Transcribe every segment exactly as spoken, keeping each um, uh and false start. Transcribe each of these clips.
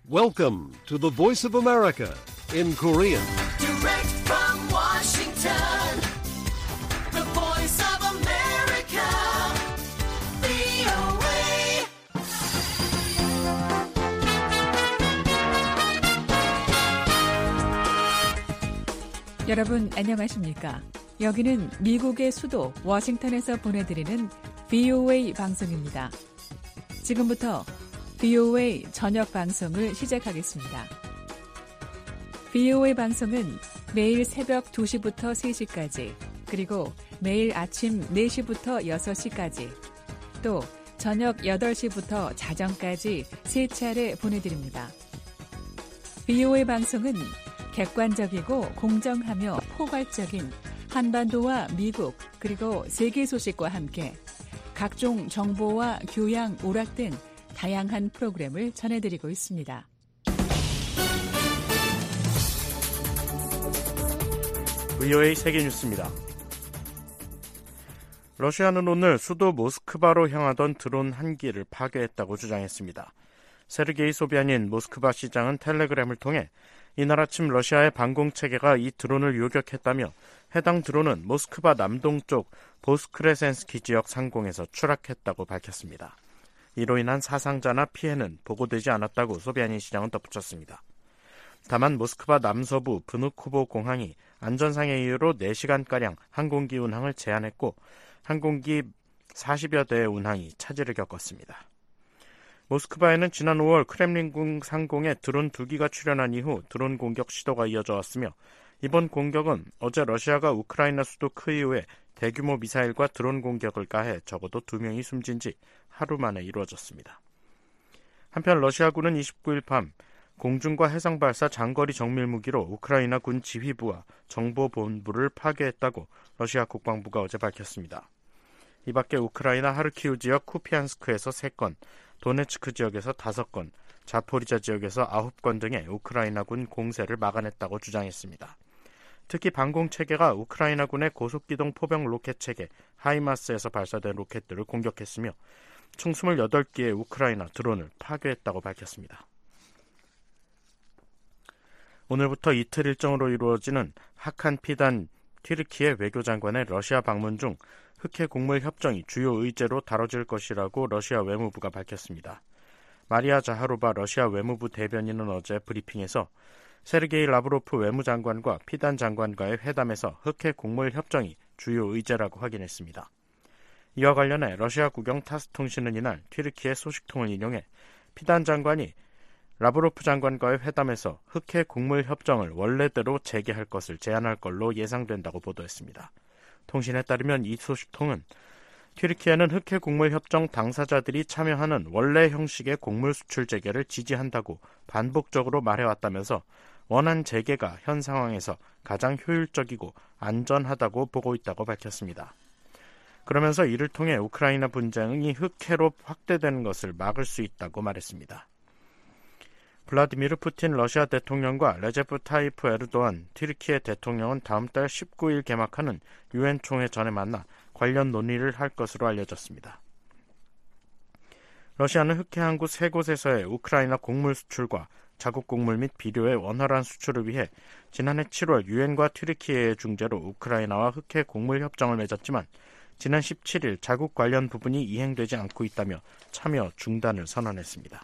Welcome to the Voice of America in Korean. Direct from Washington, the Voice of America, 브이오에이. 여러분 안녕하십니까? 여기는 미국의 수도 워싱턴에서 보내드리는 브이오에이 방송입니다. 지금부터 브이오에이 저녁 방송을 시작하겠습니다. 브이오에이 방송은 매일 새벽 두 시부터 세 시까지, 그리고 매일 아침 네 시부터 여섯 시까지, 또 저녁 여덟 시부터 자정까지 세 차례 보내드립니다. 브이오에이 방송은 객관적이고 공정하며 포괄적인 한반도와 미국 그리고 세계 소식과 함께 각종 정보와 교양, 오락 등 다양한 프로그램을 전해드리고 있습니다. 브이오에이 세계뉴스입니다. 러시아는 오늘 수도 모스크바로 향하던 드론 한 기를 파괴했다고 주장했습니다. 세르게이 소비아닌 모스크바 시장은 텔레그램을 통해 이날 아침 러시아의 방공체계가 이 드론을 요격했다며 해당 드론은 모스크바 남동쪽 보스크레센스키 지역 상공에서 추락했다고 밝혔습니다. 이로 인한 사상자나 피해는 보고되지 않았다고 소비아닌 시장은 덧붙였습니다. 다만 모스크바 남서부 브누코보 공항이 안전상의 이유로 네 시간가량 항공기 운항을 제한했고 항공기 사십여 대의 운항이 차질을 겪었습니다. 모스크바에는 지난 오월 크렘린궁 상공에 드론 두 기가 출현한 이후 드론 공격 시도가 이어져 왔으며 이번 공격은 어제 러시아가 우크라이나 수도 크이우에 대규모 미사일과 드론 공격을 가해 적어도 두 명이 숨진 지 하루 만에 이루어졌습니다. 한편 러시아군은 이십구 일 밤 공중과 해상 발사 장거리 정밀 무기로 우크라이나 군 지휘부와 정보본부를 파괴했다고 러시아 국방부가 어제 밝혔습니다. 이 밖에 우크라이나 하르키우 지역 쿠피안스크에서 세 건, 도네츠크 지역에서 다섯 건, 자포리자 지역에서 아홉 건 등의 우크라이나군 공세를 막아냈다고 주장했습니다. 특히 방공체계가 우크라이나군의 고속기동 포병 로켓 체계 하이마스에서 발사된 로켓들을 공격했으며 총 스물여덟 기의 우크라이나 드론을 파괴했다고 밝혔습니다. 오늘부터 이틀 일정으로 이루어지는 하칸 피단 튀르키예 외교장관의 러시아 방문 중 흑해 곡물 협정이 주요 의제로 다뤄질 것이라고 러시아 외무부가 밝혔습니다. 마리아 자하로바 러시아 외무부 대변인은 어제 브리핑에서 세르게이 라브로프 외무장관과 피단 장관과의 회담에서 흑해 곡물 협정이 주요 의제라고 확인했습니다. 이와 관련해 러시아 국영 타스 통신은 이날 튀르키예 소식통을 인용해 피단 장관이 라브로프 장관과의 회담에서 흑해 곡물 협정을 원래대로 재개할 것을 제안할 걸로 예상된다고 보도했습니다. 통신에 따르면 이 소식통은 튀르키예는 흑해 곡물 협정 당사자들이 참여하는 원래 형식의 곡물 수출 재개를 지지한다고 반복적으로 말해왔다면서 원안 재개가 현 상황에서 가장 효율적이고 안전하다고 보고 있다고 밝혔습니다. 그러면서 이를 통해 우크라이나 분쟁이 흑해로 확대되는 것을 막을 수 있다고 말했습니다. 블라디미르 푸틴 러시아 대통령과 레제프 타이프 에르도안 튀르키예 대통령은 다음 달 십구 일 개막하는 유엔 총회 전에 만나 관련 논의를 할 것으로 알려졌습니다. 러시아는 흑해 항구 세 곳에서의 우크라이나 곡물 수출과 자국 곡물 및 비료의 원활한 수출을 위해 지난해 칠월 유엔과 튀르키예의 중재로 우크라이나와 흑해 곡물 협정을 맺었지만 지난 십칠 일 자국 관련 부분이 이행되지 않고 있다며 참여 중단을 선언했습니다.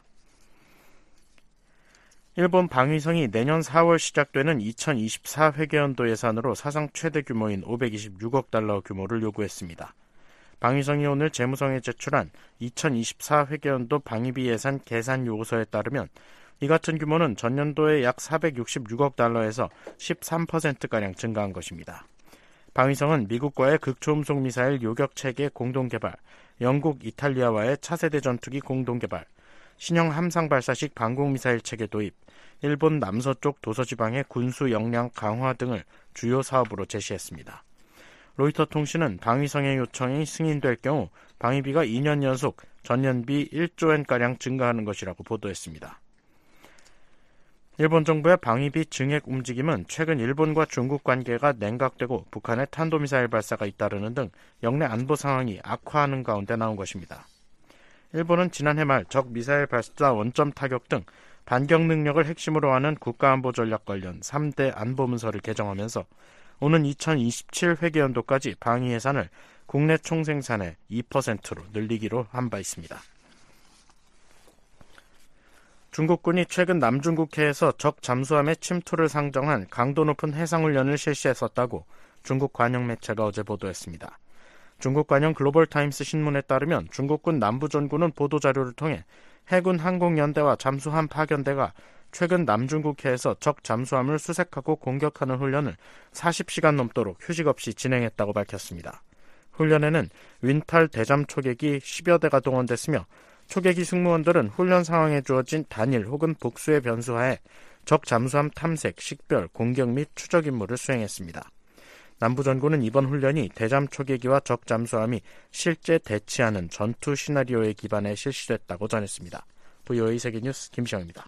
일본 방위성이 내년 사월 시작되는 이천이십사 회계연도 예산으로 사상 최대 규모인 오백이십육억 달러 규모를 요구했습니다. 방위성이 오늘 재무성에 제출한 이천이십사 회계연도 방위비 예산 계산 요구서에 따르면 이 같은 규모는 전년도에 약 사백육십육억 달러에서 십삼 퍼센트가량 증가한 것입니다. 방위성은 미국과의 극초음속 미사일 요격체계 공동개발, 영국, 이탈리아와의 차세대 전투기 공동개발, 신형 함상발사식 방공미사일 체계 도입, 일본 남서쪽 도서지방의 군수 역량 강화 등을 주요 사업으로 제시했습니다. 로이터 통신은 방위성의 요청이 승인될 경우 방위비가 이 년 연속 전년비 일조 엔가량 증가하는 것이라고 보도했습니다. 일본 정부의 방위비 증액 움직임은 최근 일본과 중국 관계가 냉각되고 북한의 탄도미사일 발사가 잇따르는 등 역내 안보 상황이 악화하는 가운데 나온 것입니다. 일본은 지난해 말 적 미사일 발사 원점 타격 등 반경 능력을 핵심으로 하는 국가안보전략 관련 삼 대 안보문서를 개정하면서 오는 이천이십칠 회계연도까지 방위 예산을 국내 총생산의 이 퍼센트로 늘리기로 한 바 있습니다. 중국군이 최근 남중국해에서 적 잠수함의 침투를 상정한 강도 높은 해상훈련을 실시했었다고 중국 관영 매체가 어제 보도했습니다. 중국 관영 글로벌타임스 신문에 따르면 중국군 남부전군은 보도자료를 통해 해군 항공연대와 잠수함 파견대가 최근 남중국해에서 적 잠수함을 수색하고 공격하는 훈련을 사십 시간 넘도록 휴식 없이 진행했다고 밝혔습니다. 훈련에는 윈탈 대잠 초계기 십여 대가 동원됐으며 초계기 승무원들은 훈련 상황에 주어진 단일 혹은 복수의 변수하에 적 잠수함 탐색, 식별, 공격 및 추적 임무를 수행했습니다. 남부전군은 이번 훈련이 대잠 초계기와 적 잠수함이 실제 대치하는 전투 시나리오에 기반해 실시됐다고 전했습니다. 브이오에이 세계뉴스 김시영입니다.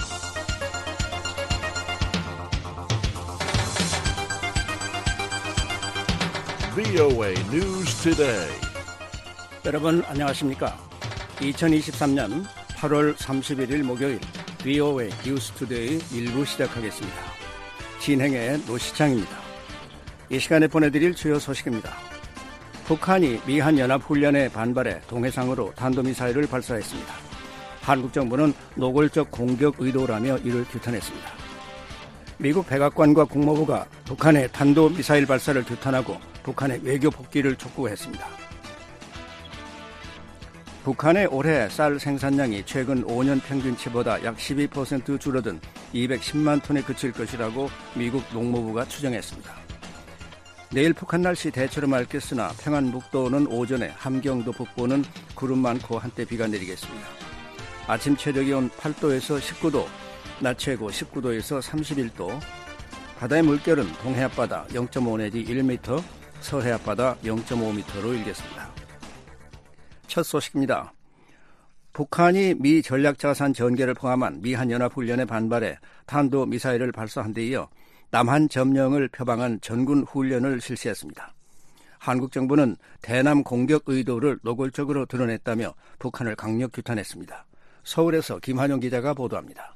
브이오에이 News Today. 여러분 안녕하십니까? 이천이십삼 년 팔월 삼십일일 목요일 브이오에이 뉴스 투데이 일 부 시작하겠습니다. 진행의 노시창입니다. 이 시간에 보내드릴 주요 소식입니다. 북한이 미한연합훈련에 반발해 동해상으로 탄도미사일을 발사했습니다. 한국 정부는 노골적 공격 의도라며 이를 규탄했습니다. 미국 백악관과 국무부가 북한의 탄도미사일 발사를 규탄하고 북한의 외교 복귀를 촉구했습니다. 북한의 올해 쌀 생산량이 최근 오 년 평균치보다 약 십이 퍼센트 줄어든 이백십만 톤에 그칠 것이라고 미국 농무부가 추정했습니다. 내일 북한 날씨 대체로 맑겠으나 평안북도는 오전에, 함경도 북부는 구름 많고 한때 비가 내리겠습니다. 아침 최저 기온 팔 도에서 십구 도, 낮 최고 십구 도에서 삼십일 도, 바다의 물결은 동해 앞바다 영 점 오 내지 일 미터, 서해 앞바다 영 점 오 미터로 일겠습니다. 첫 소식입니다. 북한이 미 전략자산 전개를 포함한 미한연합훈련에 반발해 탄도미사일을 발사한 데 이어 남한 점령을 표방한 전군 훈련을 실시했습니다. 한국 정부는 대남 공격 의도를 노골적으로 드러냈다며 북한을 강력 규탄했습니다. 서울에서 김한용 기자가 보도합니다.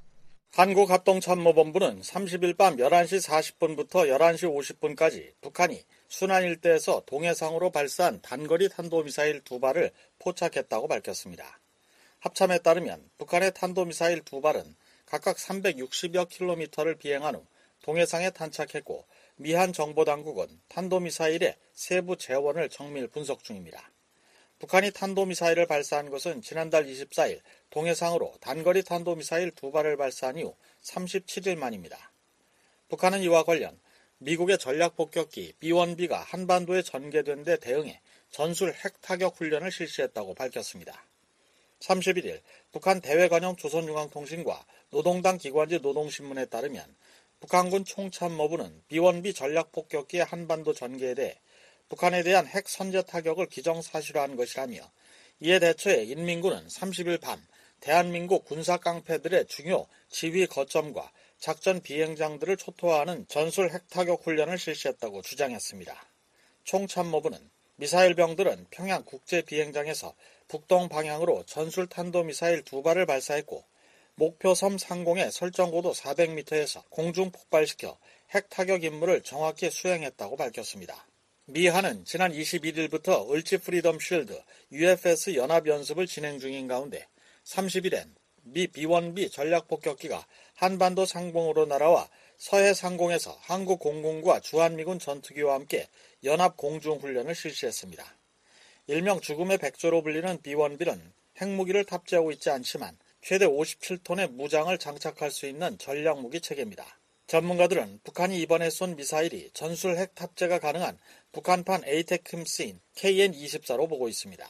한국합동참모본부는 삼십일 밤 열한 시 사십 분부터 열한 시 오십 분까지 북한이 순안 일대에서 동해상으로 발사한 단거리 탄도미사일 두 발을 포착했다고 밝혔습니다. 합참에 따르면 북한의 탄도미사일 두 발은 각각 삼백육십여 킬로미터를 비행한 후 동해상에 탄착했고 미한 정보당국은 탄도미사일의 세부 재원을 정밀 분석 중입니다. 북한이 탄도미사일을 발사한 것은 지난달 이십사일 동해상으로 단거리 탄도미사일 두 발을 발사한 이후 삼십칠 일 만입니다. 북한은 이와 관련 미국의 전략폭격기 비 원 비가 한반도에 전개된 데 대응해 전술 핵타격 훈련을 실시했다고 밝혔습니다. 삼십일 일 북한 대외관영 조선중앙통신과 노동당 기관지 노동신문에 따르면 북한군 총참모부는 비 원 비 전략폭격기의 한반도 전개에 대해 북한에 대한 핵 선제 타격을 기정사실화한 것이라며 이에 대처해 인민군은 삼십일 밤 대한민국 군사 깡패들의 중요 지휘 거점과 작전 비행장들을 초토화하는 전술 핵타격 훈련을 실시했다고 주장했습니다. 총참모부는 미사일병들은 평양 국제비행장에서 북동 방향으로 전술 탄도미사일 두 발을 발사했고 목표섬 상공의 설정고도 사백 미터에서 공중 폭발시켜 핵타격 임무를 정확히 수행했다고 밝혔습니다. 미한은 지난 이십일 일부터 을지 프리덤 쉴드 유에프에스 연합연습을 진행 중인 가운데 삼십일엔 미 비 원 비 전략폭격기가 한반도 상공으로 날아와 서해 상공에서 한국 공군과 주한미군 전투기와 함께 연합 공중훈련을 실시했습니다. 일명 죽음의 백조로 불리는 비 원 비는 핵무기를 탑재하고 있지 않지만 최대 오십칠 톤의 무장을 장착할 수 있는 전략무기 체계입니다. 전문가들은 북한이 이번에 쏜 미사일이 전술 핵 탑재가 가능한 북한판 에이테크임스인 케이엔 이십사로 보고 있습니다.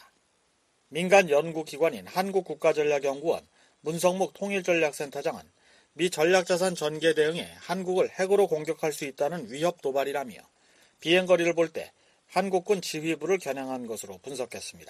민간 연구기관인 한국국가전략연구원 문성묵 통일전략센터장은 미 전략자산 전개 대응에 한국을 핵으로 공격할 수 있다는 위협 도발이라며 비행거리를 볼 때 한국군 지휘부를 겨냥한 것으로 분석했습니다.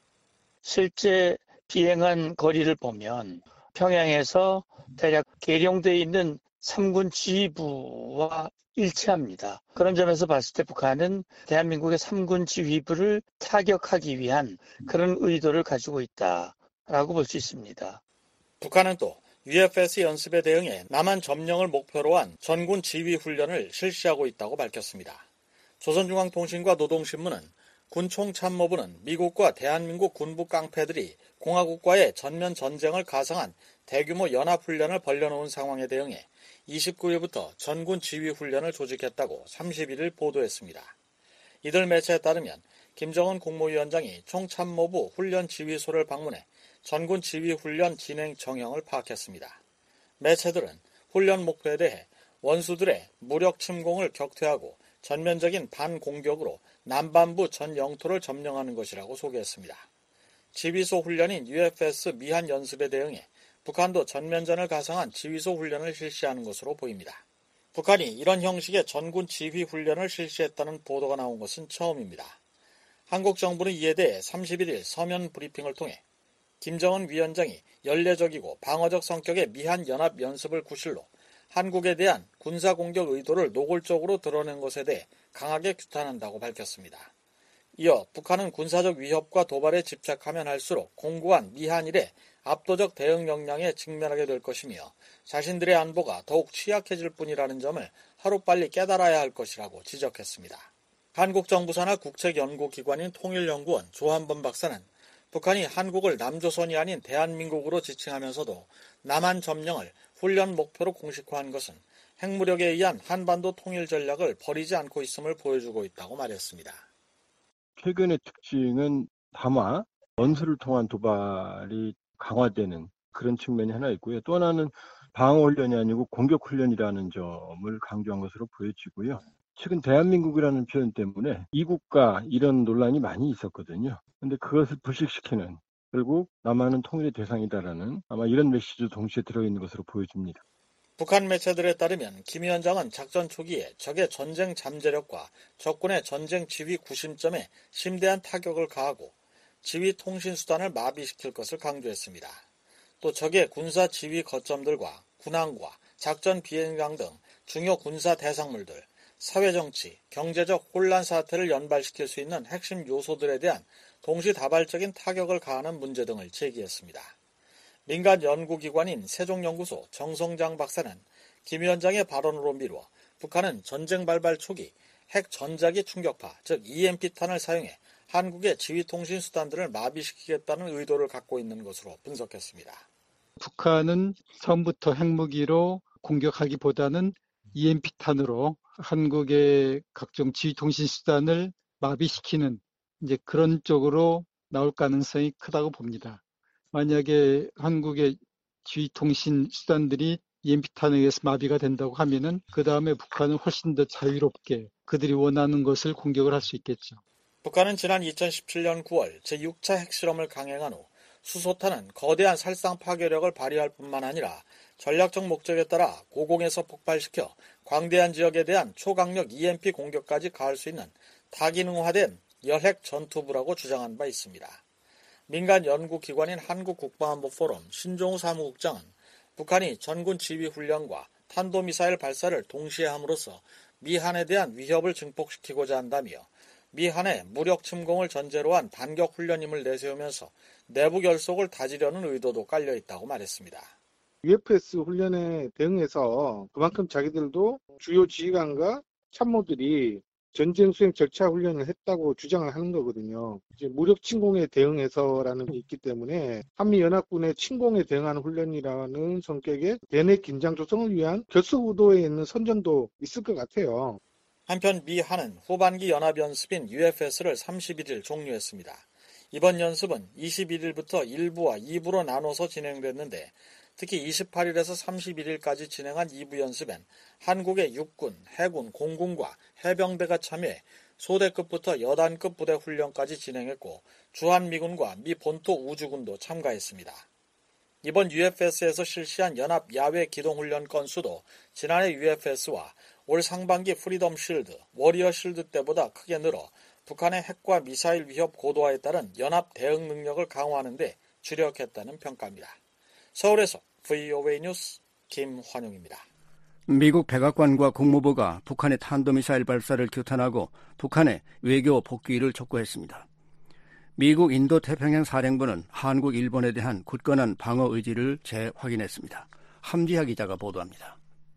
실제 비행한 거리를 보면 평양에서 대략 계룡되어 있는 삼군 지휘부와 일치합니다. 그런 점에서 봤을 때 북한은 대한민국의 삼군 지휘부를 타격하기 위한 그런 의도를 가지고 있다라고 볼 수 있습니다. 북한은 또 유에프에스 연습에 대응해 남한 점령을 목표로 한 전군 지휘 훈련을 실시하고 있다고 밝혔습니다. 조선중앙통신과 노동신문은 군 총참모부는 미국과 대한민국 군부 깡패들이 공화국과의 전면 전쟁을 가상한 대규모 연합훈련을 벌려놓은 상황에 대응해 이십구일부터 전군 지휘훈련을 조직했다고 삼십일일 보도했습니다. 이들 매체에 따르면 김정은 국무위원장이 총참모부 훈련지휘소를 방문해 전군 지휘훈련 진행 정형을 파악했습니다. 매체들은 훈련 목표에 대해 원수들의 무력 침공을 격퇴하고 전면적인 반공격으로 남반부 전 영토를 점령하는 것이라고 소개했습니다. 지휘소 훈련인 유에프에스 미한 연습에 대응해 북한도 전면전을 가상한 지휘소 훈련을 실시하는 것으로 보입니다. 북한이 이런 형식의 전군 지휘 훈련을 실시했다는 보도가 나온 것은 처음입니다. 한국 정부는 이에 대해 삼십일일 서면 브리핑을 통해 김정은 위원장이 연례적이고 방어적 성격의 미한 연합 연습을 구실로 한국에 대한 군사공격 의도를 노골적으로 드러낸 것에 대해 강하게 규탄한다고 밝혔습니다. 이어 북한은 군사적 위협과 도발에 집착하면 할수록 공고한 미한일의 압도적 대응 역량에 직면하게 될 것이며 자신들의 안보가 더욱 취약해질 뿐이라는 점을 하루빨리 깨달아야 할 것이라고 지적했습니다. 한국 정부 산하 국책연구기관인 통일연구원 조한범 박사는 북한이 한국을 남조선이 아닌 대한민국으로 지칭하면서도 남한 점령을 훈련 목표로 공식화한 것은 핵무력에 의한 한반도 통일 전략을 버리지 않고 있음을 보여주고 있다고 말했습니다. 최근의 특징은 다마, 원수를 통한 도발이 강화되는 그런 측면이 하나 있고요. 또 하나는 방어훈련이 아니고 공격훈련이라는 점을 강조한 것으로 보여지고요. 최근 대한민국이라는 표현 때문에 이국가 이런 논란이 많이 있었거든요. 그런데 그것을 불식시키는, 결국 남한은 통일의 대상이다라는 아마 이런 메시지도 동시에 들어있는 것으로 보여집니다. 북한 매체들에 따르면 김 위원장은 작전 초기에 적의 전쟁 잠재력과 적군의 전쟁 지휘 구심점에 심대한 타격을 가하고 지휘 통신 수단을 마비시킬 것을 강조했습니다. 또 적의 군사 지휘 거점들과 군함과 작전 비행장 등 중요 군사 대상물들, 사회정치, 경제적 혼란 사태를 연발시킬 수 있는 핵심 요소들에 대한 동시다발적인 타격을 가하는 문제 등을 제기했습니다. 민간 연구기관인 세종연구소 정성장 박사는 김 위원장의 발언으로 미루어 북한은 전쟁 발발 초기 핵 전자기 충격파, 즉 이엠피탄을 사용해 한국의 지휘통신 수단들을 마비시키겠다는 의도를 갖고 있는 것으로 분석했습니다. 북한은 처음부터 핵무기로 공격하기보다는 이엠피탄으로 한국의 각종 지휘통신 수단을 마비시키는 이제 그런 쪽으로 나올 가능성이 크다고 봅니다. 만약에 한국의 지휘통신 수단들이 이엠피탄에 의해서 마비가 된다고 하면은 그 다음에 북한은 훨씬 더 자유롭게 그들이 원하는 것을 공격을 할 수 있겠죠. 북한은 지난 이천십칠년 구월 제육 차 핵실험을 강행한 후 수소탄은 거대한 살상 파괴력을 발휘할 뿐만 아니라 전략적 목적에 따라 고공에서 폭발시켜 광대한 지역에 대한 초강력 이엠피 공격까지 가할 수 있는 다기능화된 열핵 전투부라고 주장한 바 있습니다. 민간 연구기관인 한국국방안보포럼 신종우 사무국장은 북한이 전군 지휘훈련과 탄도미사일 발사를 동시에 함으로써 미한에 대한 위협을 증폭시키고자 한다며 미한의 무력 침공을 전제로 한 반격 훈련임을 내세우면서 내부 결속을 다지려는 의도도 깔려 있다고 말했습니다. 유에프에스 훈련에 대응해서 그만큼 자기들도 주요 지휘관과 참모들이 전쟁 수행 절차 훈련을 했다고 주장을 하는 거거든요. 이제 무력 침공에 대응해서라는 게 있기 때문에 한미연합군의 침공에 대응하는 훈련이라는 성격의 대내 긴장 조성을 위한 결속 의도에 있는 선전도 있을 것 같아요. 한편 미한은 후반기 연합연습인 유에프에스를 삼십일일 종료했습니다. 이번 연습은 이십일일부터 일 부와 이 부로 나눠서 진행됐는데 특히 이십팔일에서 삼십일일까지 진행한 이 부 연습엔 한국의 육군, 해군, 공군과 해병대가 참여해 소대급부터 여단급 부대 훈련까지 진행했고 주한미군과 미 본토 우주군도 참가했습니다. 이번 유에프에스에서 실시한 연합 야외 기동훈련 건수도 지난해 유에프에스와 올 상반기 프리덤 실드, 워리어 실드 때보다 크게 늘어 북한의 핵과 미사일 위협 고도화에 따른 연합 대응 능력을 강화하는 데 주력했다는 평가입니다. 서울에서 브이오에이 뉴스 김환용입니다. 미국 백악관과 국무부가 북한의 탄도미사일 발사를 규탄하고 북한의 외교 복귀를 촉구했습니다. 미국 인도태평양 사령부는 한국, 일본에 대한 굳건한 방어 의지를 재확인했습니다. 함지하 기자가 보도합니다.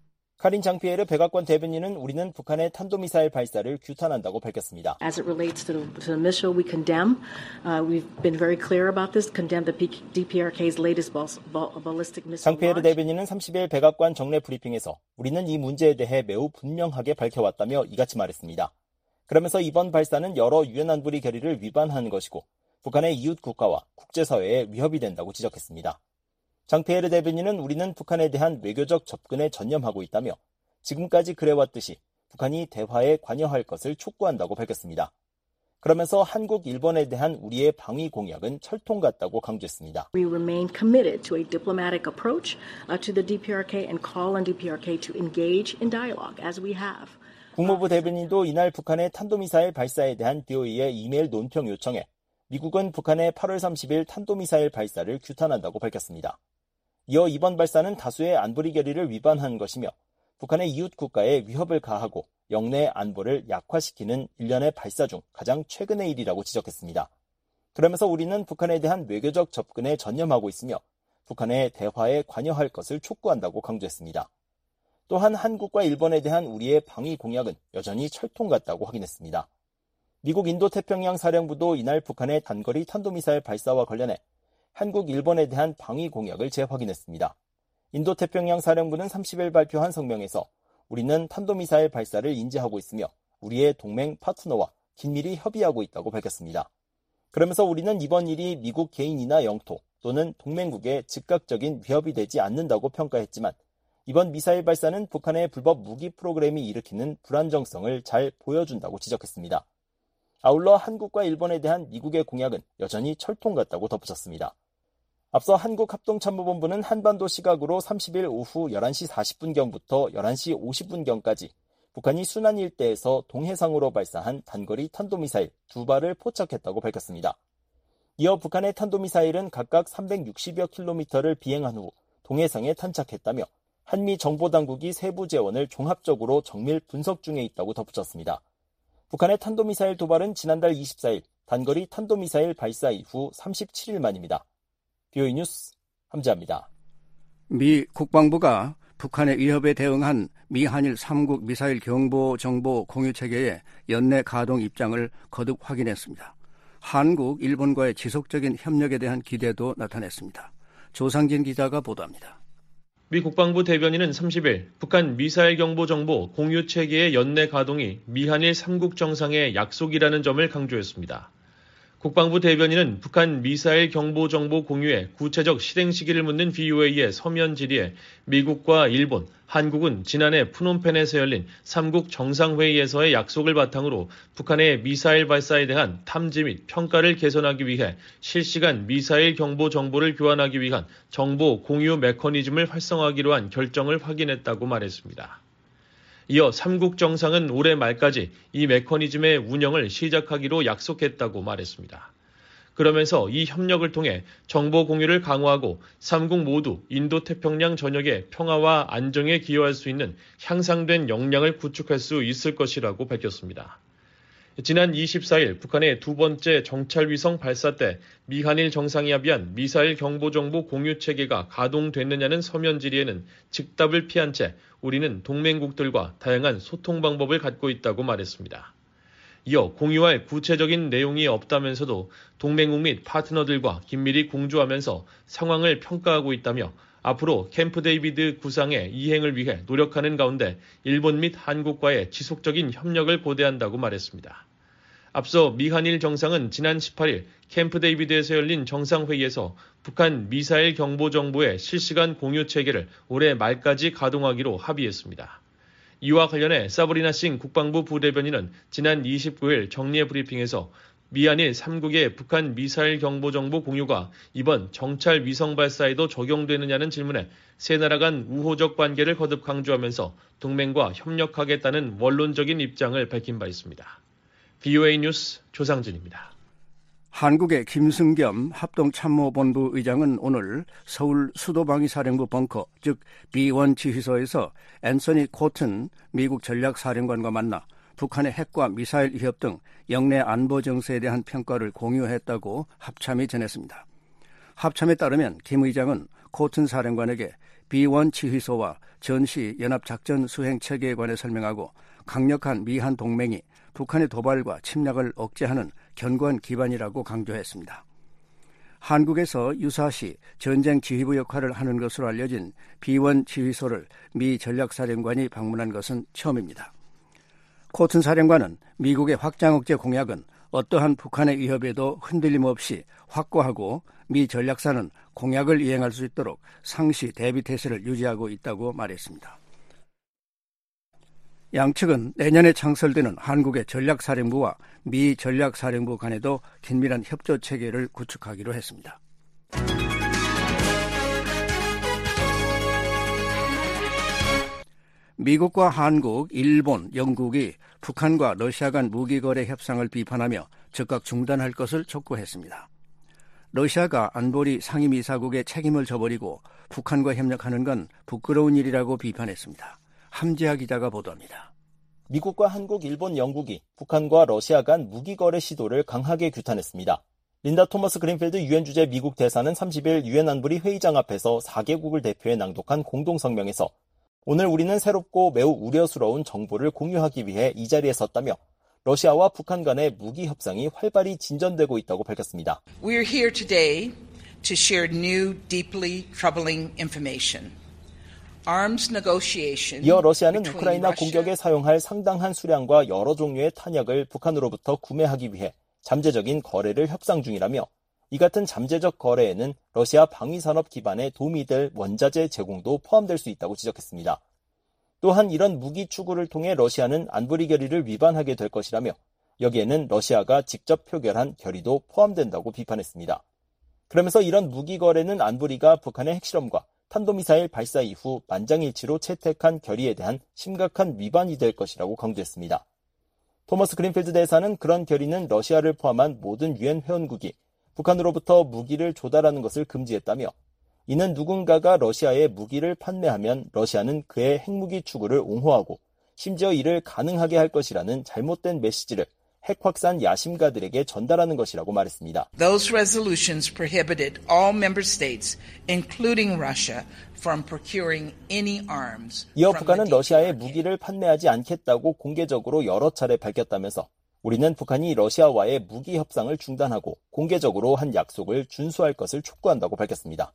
카린 장피에르 백악관 대변인은 우리는 북한의 탄도미사일 발사를 규탄한다고 밝혔습니다. As it relates to the, to the missile, we condemn. Uh, we've been very clear about this. Condemn the 디피아르케이's latest ballistic missile. 장피에르 대변인은 삼십 일 백악관 정례 브리핑에서 우리는 이 문제에 대해 매우 분명하게 밝혀왔다며 이같이 말했습니다. 그러면서 이번 발사는 여러 유엔 안보리 결의를 위반하는 것이고 북한의 이웃 국가와 국제사회에 위협이 된다고 지적했습니다. 장피에르 대변인은 우리는 북한에 대한 외교적 접근에 전념하고 있다며 지금까지 그래왔듯이 북한이 대화에 관여할 것을 촉구한다고 밝혔습니다. 그러면서 한국, 일본에 대한 우리의 방위 공약은 철통 같다고 강조했습니다. We remain committed to a diplomatic approach to the 디피아르케이 and call on 디피아르케이 to engage in dialogue as we have. 국무부 대변인도 이날 북한의 탄도미사일 발사에 대한 비오이의 이메일 논평 요청에 미국은 북한의 팔월 삼십일 탄도미사일 발사를 규탄한다고 밝혔습니다. 이어 이번 발사는 다수의 안보리 결의를 위반한 것이며 북한의 이웃 국가에 위협을 가하고 영내 안보를 약화시키는 일련의 발사 중 가장 최근의 일이라고 지적했습니다. 그러면서 우리는 북한에 대한 외교적 접근에 전념하고 있으며 북한의 대화에 관여할 것을 촉구한다고 강조했습니다. 또한 한국과 일본에 대한 우리의 방위 공약은 여전히 철통 같다고 확인했습니다. 미국 인도태평양 사령부도 이날 북한의 단거리 탄도미사일 발사와 관련해 한국, 일본에 대한 방위 공약을 재확인했습니다. 인도태평양 사령부는 삼십 일 발표한 성명에서 우리는 탄도미사일 발사를 인지하고 있으며 우리의 동맹 파트너와 긴밀히 협의하고 있다고 밝혔습니다. 그러면서 우리는 이번 일이 미국 개인이나 영토 또는 동맹국에 즉각적인 위협이 되지 않는다고 평가했지만 이번 미사일 발사는 북한의 불법 무기 프로그램이 일으키는 불안정성을 잘 보여준다고 지적했습니다. 아울러 한국과 일본에 대한 미국의 공약은 여전히 철통 같다고 덧붙였습니다. 앞서 한국합동참모본부는 한반도 시각으로 삼십 일 오후 열한 시 사십 분경부터 열한 시 오십 분경까지 북한이 순안 일대에서 동해상으로 발사한 단거리 탄도미사일 두 발을 포착했다고 밝혔습니다. 이어 북한의 탄도미사일은 각각 삼백육십여 킬로미터를 비행한 후 동해상에 탄착했다며 한미 정보당국이 세부 재원을 종합적으로 정밀 분석 중에 있다고 덧붙였습니다. 북한의 탄도미사일 도발은 지난달 이십사 일 단거리 탄도미사일 발사 이후 삼십칠 일 만입니다. 비오이 뉴스 함지아입니다. 미 국방부가 북한의 위협에 대응한 미한일 삼국 미사일 경보 정보 공유 체계의 연내 가동 입장을 거듭 확인했습니다. 한국, 일본과의 지속적인 협력에 대한 기대도 나타냈습니다. 조상진 기자가 보도합니다. 미 국방부 대변인은 삼십 일 북한 미사일 경보 정보 공유 체계의 연내 가동이 미한일 삼국 정상의 약속이라는 점을 강조했습니다. 국방부 대변인은 북한 미사일 경보 정보 공유의 구체적 실행 시기를 묻는 브이오에이의 서면 질의에 미국과 일본, 한국은 지난해 푸놈펜에서 열린 삼국 정상회의에서의 약속을 바탕으로 북한의 미사일 발사에 대한 탐지 및 평가를 개선하기 위해 실시간 미사일 경보 정보를 교환하기 위한 정보 공유 메커니즘을 활성화하기로 한 결정을 확인했다고 말했습니다. 이어 삼국 정상은 올해 말까지 이 메커니즘의 운영을 시작하기로 약속했다고 말했습니다. 그러면서 이 협력을 통해 정보 공유를 강화하고 삼국 모두 인도태평양 전역의 평화와 안정에 기여할 수 있는 향상된 역량을 구축할 수 있을 것이라고 밝혔습니다. 지난 이십사 일 북한의 두 번째 정찰위성 발사 때 미한일 정상이 합의한 미사일 경보정보 공유 체계가 가동됐느냐는 서면 질의에는 즉답을 피한 채 우리는 동맹국들과 다양한 소통 방법을 갖고 있다고 말했습니다. 이어 공유할 구체적인 내용이 없다면서도 동맹국 및 파트너들과 긴밀히 공조하면서 상황을 평가하고 있다며 앞으로 캠프 데이비드 구상의 이행을 위해 노력하는 가운데 일본 및 한국과의 지속적인 협력을 고대한다고 말했습니다. 앞서 미한일 정상은 지난 십팔 일 캠프 데이비드에서 열린 정상회의에서 북한 미사일 경보 정보의 실시간 공유 체계를 올해 말까지 가동하기로 합의했습니다. 이와 관련해 사브리나 싱 국방부 부대변인은 지난 이십구 일 정례 브리핑에서 미한일 삼국의 북한 미사일 경보 정보 공유가 이번 정찰 위성 발사에도 적용되느냐는 질문에 세 나라 간 우호적 관계를 거듭 강조하면서 동맹과 협력하겠다는 원론적인 입장을 밝힌 바 있습니다. 비오에이 뉴스 조상진입니다. 한국의 김승겸 합동참모본부 의장은 오늘 서울 수도방위사령부 벙커, 즉 비 원 지휘소에서 앤서니 코튼 미국 전략사령관과 만나 북한의 핵과 미사일 위협 등 영내 안보 정세에 대한 평가를 공유했다고 합참이 전했습니다. 합참에 따르면 김 의장은 코튼 사령관에게 비 원 지휘소와 전시 연합작전 수행 체계에 관해 설명하고 강력한 미한 동맹이 북한의 도발과 침략을 억제하는 견고한 기반이라고 강조했습니다. 한국에서 유사시 전쟁 지휘부 역할을 하는 것으로 알려진 비 원 지휘소를 미 전략사령관이 방문한 것은 처음입니다. 코튼 사령관은 미국의 확장 억제 공약은 어떠한 북한의 위협에도 흔들림 없이 확고하고 미 전략사는 공약을 이행할 수 있도록 상시 대비 태세를 유지하고 있다고 말했습니다. 양측은 내년에 창설되는 한국의 전략사령부와 미 전략사령부 간에도 긴밀한 협조 체계를 구축하기로 했습니다. 미국과 한국, 일본, 영국이 북한과 러시아 간 무기거래 협상을 비판하며 즉각 중단할 것을 촉구했습니다. 러시아가 안보리 상임이사국의 책임을 져버리고 북한과 협력하는 건 부끄러운 일이라고 비판했습니다. 함지하 기자가 보도합니다. 미국과 한국, 일본, 영국이 북한과 러시아 간 무기거래 시도를 강하게 규탄했습니다. 린다 토머스 그린필드 유엔 주재 미국 대사는 삼십 일 유엔 안보리 회의장 앞에서 사 개국을 대표해 낭독한 공동성명에서 오늘 우리는 새롭고 매우 우려스러운 정보를 공유하기 위해 이 자리에 섰다며 러시아와 북한 간의 무기 협상이 활발히 진전되고 있다고 밝혔습니다. We are here today to share new, deeply troubling information. Arms negotiation. 이어 러시아는 우크라이나 공격에 사용할 상당한 수량과 여러 종류의 탄약을 북한으로부터 구매하기 위해 잠재적인 거래를 협상 중이라며 이 같은 잠재적 거래에는 러시아 방위산업 기반에 도움이 될 원자재 제공도 포함될 수 있다고 지적했습니다. 또한 이런 무기 추구를 통해 러시아는 안보리 결의를 위반하게 될 것이라며 여기에는 러시아가 직접 표결한 결의도 포함된다고 비판했습니다. 그러면서 이런 무기 거래는 안보리가 북한의 핵실험과 탄도미사일 발사 이후 만장일치로 채택한 결의에 대한 심각한 위반이 될 것이라고 강조했습니다. 토머스 그린필드 대사는 그런 결의는 러시아를 포함한 모든 유엔 회원국이 북한으로부터 무기를 조달하는 것을 금지했다며 이는 누군가가 러시아에 무기를 판매하면 러시아는 그의 핵무기 추구를 옹호하고 심지어 이를 가능하게 할 것이라는 잘못된 메시지를 핵 확산 야심가들에게 전달하는 것이라고 말했습니다. Those resolutions prohibited all member states, including Russia, from procuring any arms. 이어 북한은 러시아에 무기를 판매하지 않겠다고 공개적으로 여러 차례 밝혔다면서 우리는 북한이 러시아와의 무기 협상을 중단하고 공개적으로 한 약속을 준수할 것을 촉구한다고 밝혔습니다.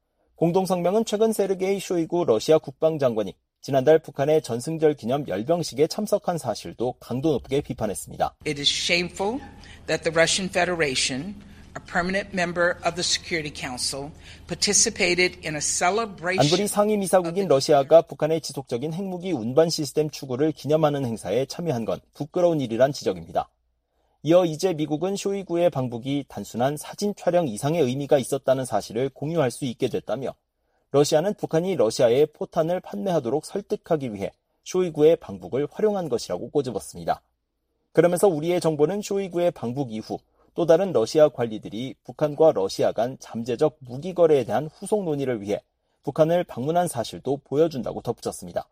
공동성명은 최근 세르게이 쇼이구 러시아 국방장관이 지난달 북한의 전승절 기념 열병식에 참석한 사실도 강도 높게 비판했습니다. It is shameful that the Russian Federation, a permanent member of the Security Council, participated in a celebration. 안보리 상임이사국인 러시아가 북한의 지속적인 핵무기 운반 시스템 추구를 기념하는 행사에 참여한 건 부끄러운 일이란 지적입니다. 이어 이제 미국은 쇼이구의 방북이 단순한 사진 촬영 이상의 의미가 있었다는 사실을 공유할 수 있게 됐다며 러시아는 북한이 러시아에 포탄을 판매하도록 설득하기 위해 쇼이구의 방북을 활용한 것이라고 꼬집었습니다. 그러면서 우리의 정보는 쇼이구의 방북 이후 또 다른 러시아 관리들이 북한과 러시아 간 잠재적 무기 거래에 대한 후속 논의를 위해 북한을 방문한 사실도 보여준다고 덧붙였습니다.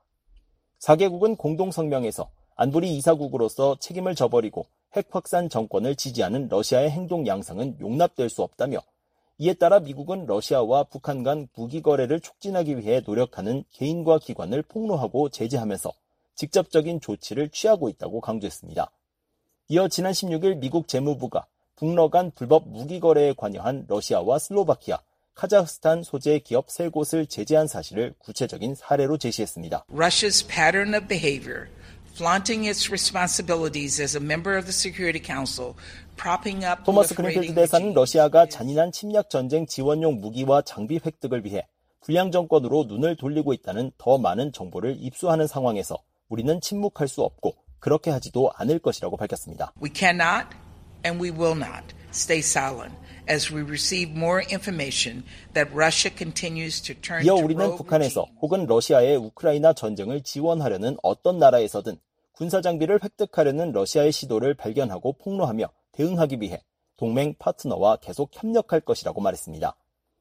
사 개국은 공동성명에서 안보리 이사국으로서 책임을 져버리고 핵 확산 정권을 지지하는 러시아의 행동 양상은 용납될 수 없다며 이에 따라 미국은 러시아와 북한 간 무기 거래를 촉진하기 위해 노력하는 개인과 기관을 폭로하고 제재하면서 직접적인 조치를 취하고 있다고 강조했습니다. 이어 지난 십육 일 미국 재무부가 북러 간 불법 무기 거래에 관여한 러시아와 슬로바키아, 카자흐스탄 소재 기업 세 곳을 제재한 사실을 구체적인 사례로 제시했습니다. Russia's pattern of behavior, flaunting its responsibilities as a member of the Security Council, propping up 토머스 그린필드 대사는 러시아가 잔인한 침략 전쟁 지원용 무기와 장비 획득을 위해 불량 정권으로 눈을 돌리고 있다는 더 많은 정보를 입수하는 상황에서 우리는 침묵할 수 없고 그렇게 하지도 않을 것이라고 밝혔습니다. We cannot and we will not stay silent as we receive more information that Russia continues to turn 이어 to 우리는 rogue 북한에서 혹은 러시아의 우크라이나 전쟁을 지원하려는 어떤 나라에서든 군사 장비를 획득하려는 러시아의 시도를 발견하고 폭로하며 대응하기 위해 동맹 파트너와 계속 협력할 것이라고 말했습니다.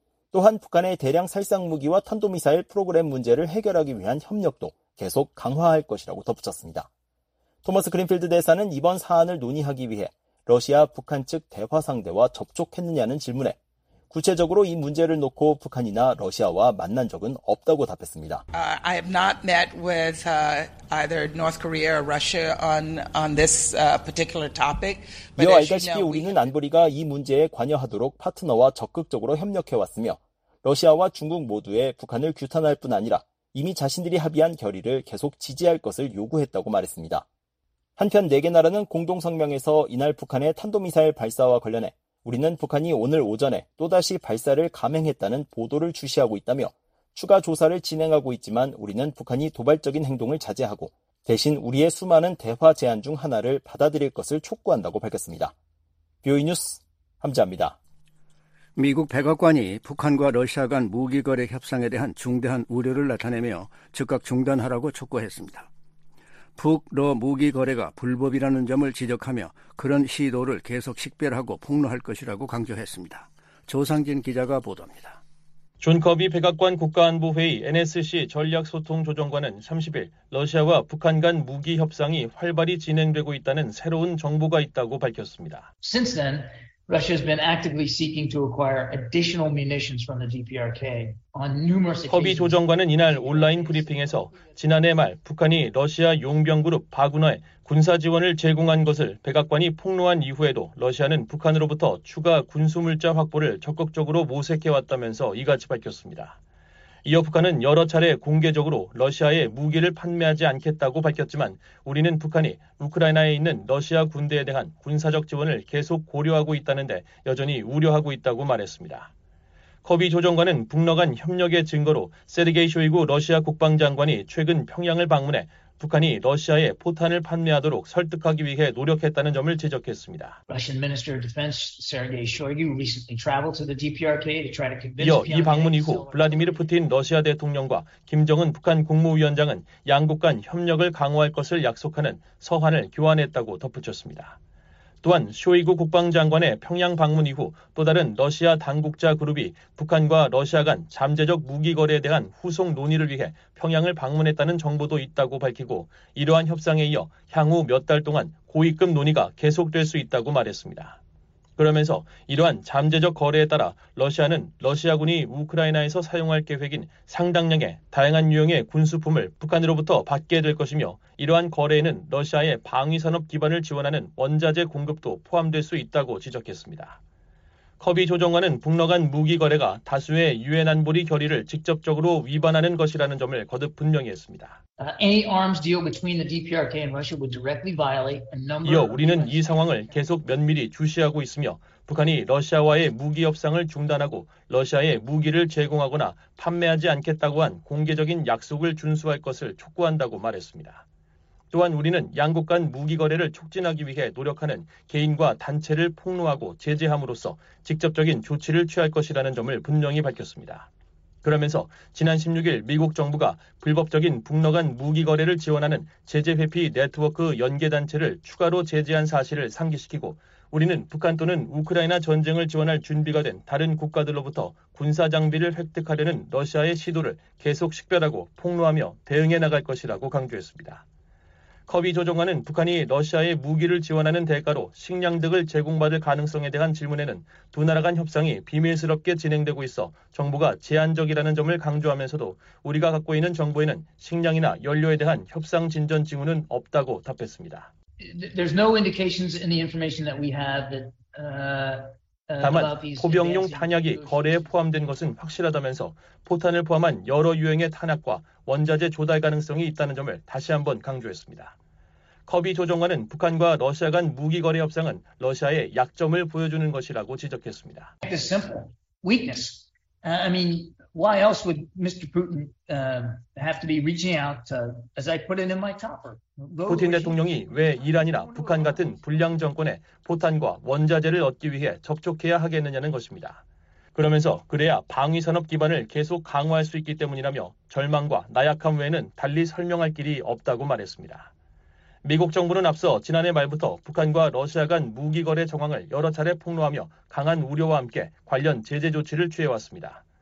또한 북한의 대량 살상 무기와 탄도미사일 프로그램 문제를 해결하기 위한 협력도 계속 강화할 것이라고 덧붙였습니다. 토머스 그린필드 대사는 이번 사안을 논의하기 위해 러시아, 북한 측 대화 상대와 접촉했느냐는 질문에 구체적으로 이 문제를 놓고 북한이나 러시아와 만난 적은 없다고 답했습니다. Uh, I have not met with uh, either North Korea or Russia on on this uh, particular topic. 이어 알다시피 우리는 안보리가 이 문제에 관여하도록 파트너와 적극적으로 협력해왔으며 러시아와 중국 모두에 북한을 규탄할 뿐 아니라 이미 자신들이 합의한 결의를 계속 지지할 것을 요구했다고 말했습니다. 한편 네 개 나라는 공동성명에서 이날 북한의 탄도미사일 발사와 관련해 우리는 북한이 오늘 오전에 또다시 발사를 감행했다는 보도를 주시하고 있다며 추가 조사를 진행하고 있지만 우리는 북한이 도발적인 행동을 자제하고 대신 우리의 수많은 대화 제안 중 하나를 받아들일 것을 촉구한다고 밝혔습니다. 비오이 뉴스 함지아입니다. 미국 백악관이 북한과 러시아 간 무기 거래 협상에 대한 중대한 우려를 나타내며 즉각 중단하라고 촉구했습니다. 북러 무기 거래가 불법이라는 점을 지적하며 그런 시도를 계속 식별하고 폭로할 것이라고 강조했습니다. 조상진 기자가 보도합니다. 존 커비 백악관 국가안보회의 엔에스씨 전략소통조정관은 삼십일 러시아와 북한 간 무기 협상이 활발히 진행되고 있다는 새로운 정보가 있다고 밝혔습니다. Since then, Russia has been actively seeking to acquire additional munitions from the 디피아르케이 on numerous occasions. 커비 조정관은 이날 온라인 브리핑에서 지난해 말 북한이 러시아 용병그룹 바그너에 군사 지원을 제공한 것을 백악관이 폭로한 이후에도 러시아는 북한으로부터 추가 군수물자 확보를 적극적으로 모색해왔다면서 이같이 밝혔습니다. 이어 북한은 여러 차례 공개적으로 러시아에 무기를 판매하지 않겠다고 밝혔지만 우리는 북한이 우크라이나에 있는 러시아 군대에 대한 군사적 지원을 계속 고려하고 있다는데 여전히 우려하고 있다고 말했습니다. 커비 조정관은 북러 간 협력의 증거로 세르게이 쇼이구 러시아 국방장관이 최근 평양을 방문해 북한이 러시아에 포탄을 판매하도록 설득하기 위해 노력했다는 점을 지적했습니다. 이어 이 방문 이후 블라디미르 푸틴 러시아 대통령과 김정은 북한 국무위원장은 양국 간 협력을 강화할 것을 약속하는 서한을 교환했다고 덧붙였습니다. 또한 쇼이구 국방장관의 평양 방문 이후 또 다른 러시아 당국자 그룹이 북한과 러시아 간 잠재적 무기 거래에 대한 후속 논의를 위해 평양을 방문했다는 정보도 있다고 밝히고 이러한 협상에 이어 향후 몇 달 동안 고위급 논의가 계속될 수 있다고 말했습니다. 그러면서 이러한 잠재적 거래에 따라 러시아는 러시아군이 우크라이나에서 사용할 계획인 상당량의 다양한 유형의 군수품을 북한으로부터 받게 될 것이며 이러한 거래에는 러시아의 방위산업 기반을 지원하는 원자재 공급도 포함될 수 있다고 지적했습니다. 커비 조정관은 북러 간 무기 거래가 다수의 유엔 안보리 결의를 직접적으로 위반하는 것이라는 점을 거듭 분명히 했습니다. 이어 우리는 이 상황을 계속 면밀히 주시하고 있으며 북한이 러시아와의 무기 협상을 중단하고 러시아에 무기를 제공하거나 판매하지 않겠다고 한 공개적인 약속을 준수할 것을 촉구한다고 말했습니다. 또한 우리는 양국 간 무기 거래를 촉진하기 위해 노력하는 개인과 단체를 폭로하고 제재함으로써 직접적인 조치를 취할 것이라는 점을 분명히 밝혔습니다. 그러면서 지난 십육일 미국 정부가 불법적인 북러 간 무기 거래를 지원하는 제재 회피 네트워크 연계단체를 추가로 제재한 사실을 상기시키고 우리는 북한 또는 우크라이나 전쟁을 지원할 준비가 된 다른 국가들로부터 군사 장비를 획득하려는 러시아의 시도를 계속 식별하고 폭로하며 대응해 나갈 것이라고 강조했습니다. 커비 조정관은 북한이 러시아에 무기를 지원하는 대가로 식량 등을 제공받을 가능성에 대한 질문에는 두 나라 간 협상이 비밀스럽게 진행되고 있어 정보가 제한적이라는 점을 강조하면서도 우리가 갖고 있는 정보에는 식량이나 연료에 대한 협상 진전 징후는 없다고 답했습니다. There's no indications in the information that we have that uh... 다만 포병용 탄약이 거래에 포함된 것은 확실하다면서 포탄을 포함한 여러 유형의 탄약과 원자재 조달 가능성이 있다는 점을 다시 한번 강조했습니다. 커비 조정관은 북한과 러시아 간 무기 거래 협상은 러시아의 약점을 보여주는 것이라고 지적했습니다. I mean, why else would Mister Putin uh, have to be reaching out uh, as I put it in my topper? 푸틴 대통령이 왜 이란이나 북한 같은 불량 정권에 포탄과 원자재를 얻기 위해 접촉해야 하겠느냐는 것입니다. 그러면서 그래야 방위산업 기반을 계속 강화할 수 있기 때문이라며 절망과 나약함 외에는 달리 설명할 길이 없다고 말했습니다. 미국 정부는 앞서 지난해 말부터 북한과 러시아 간 무기 거래 정황을 여러 차례 폭로하며 강한 우려와 함께 관련 제재 조치를 취해왔습니다.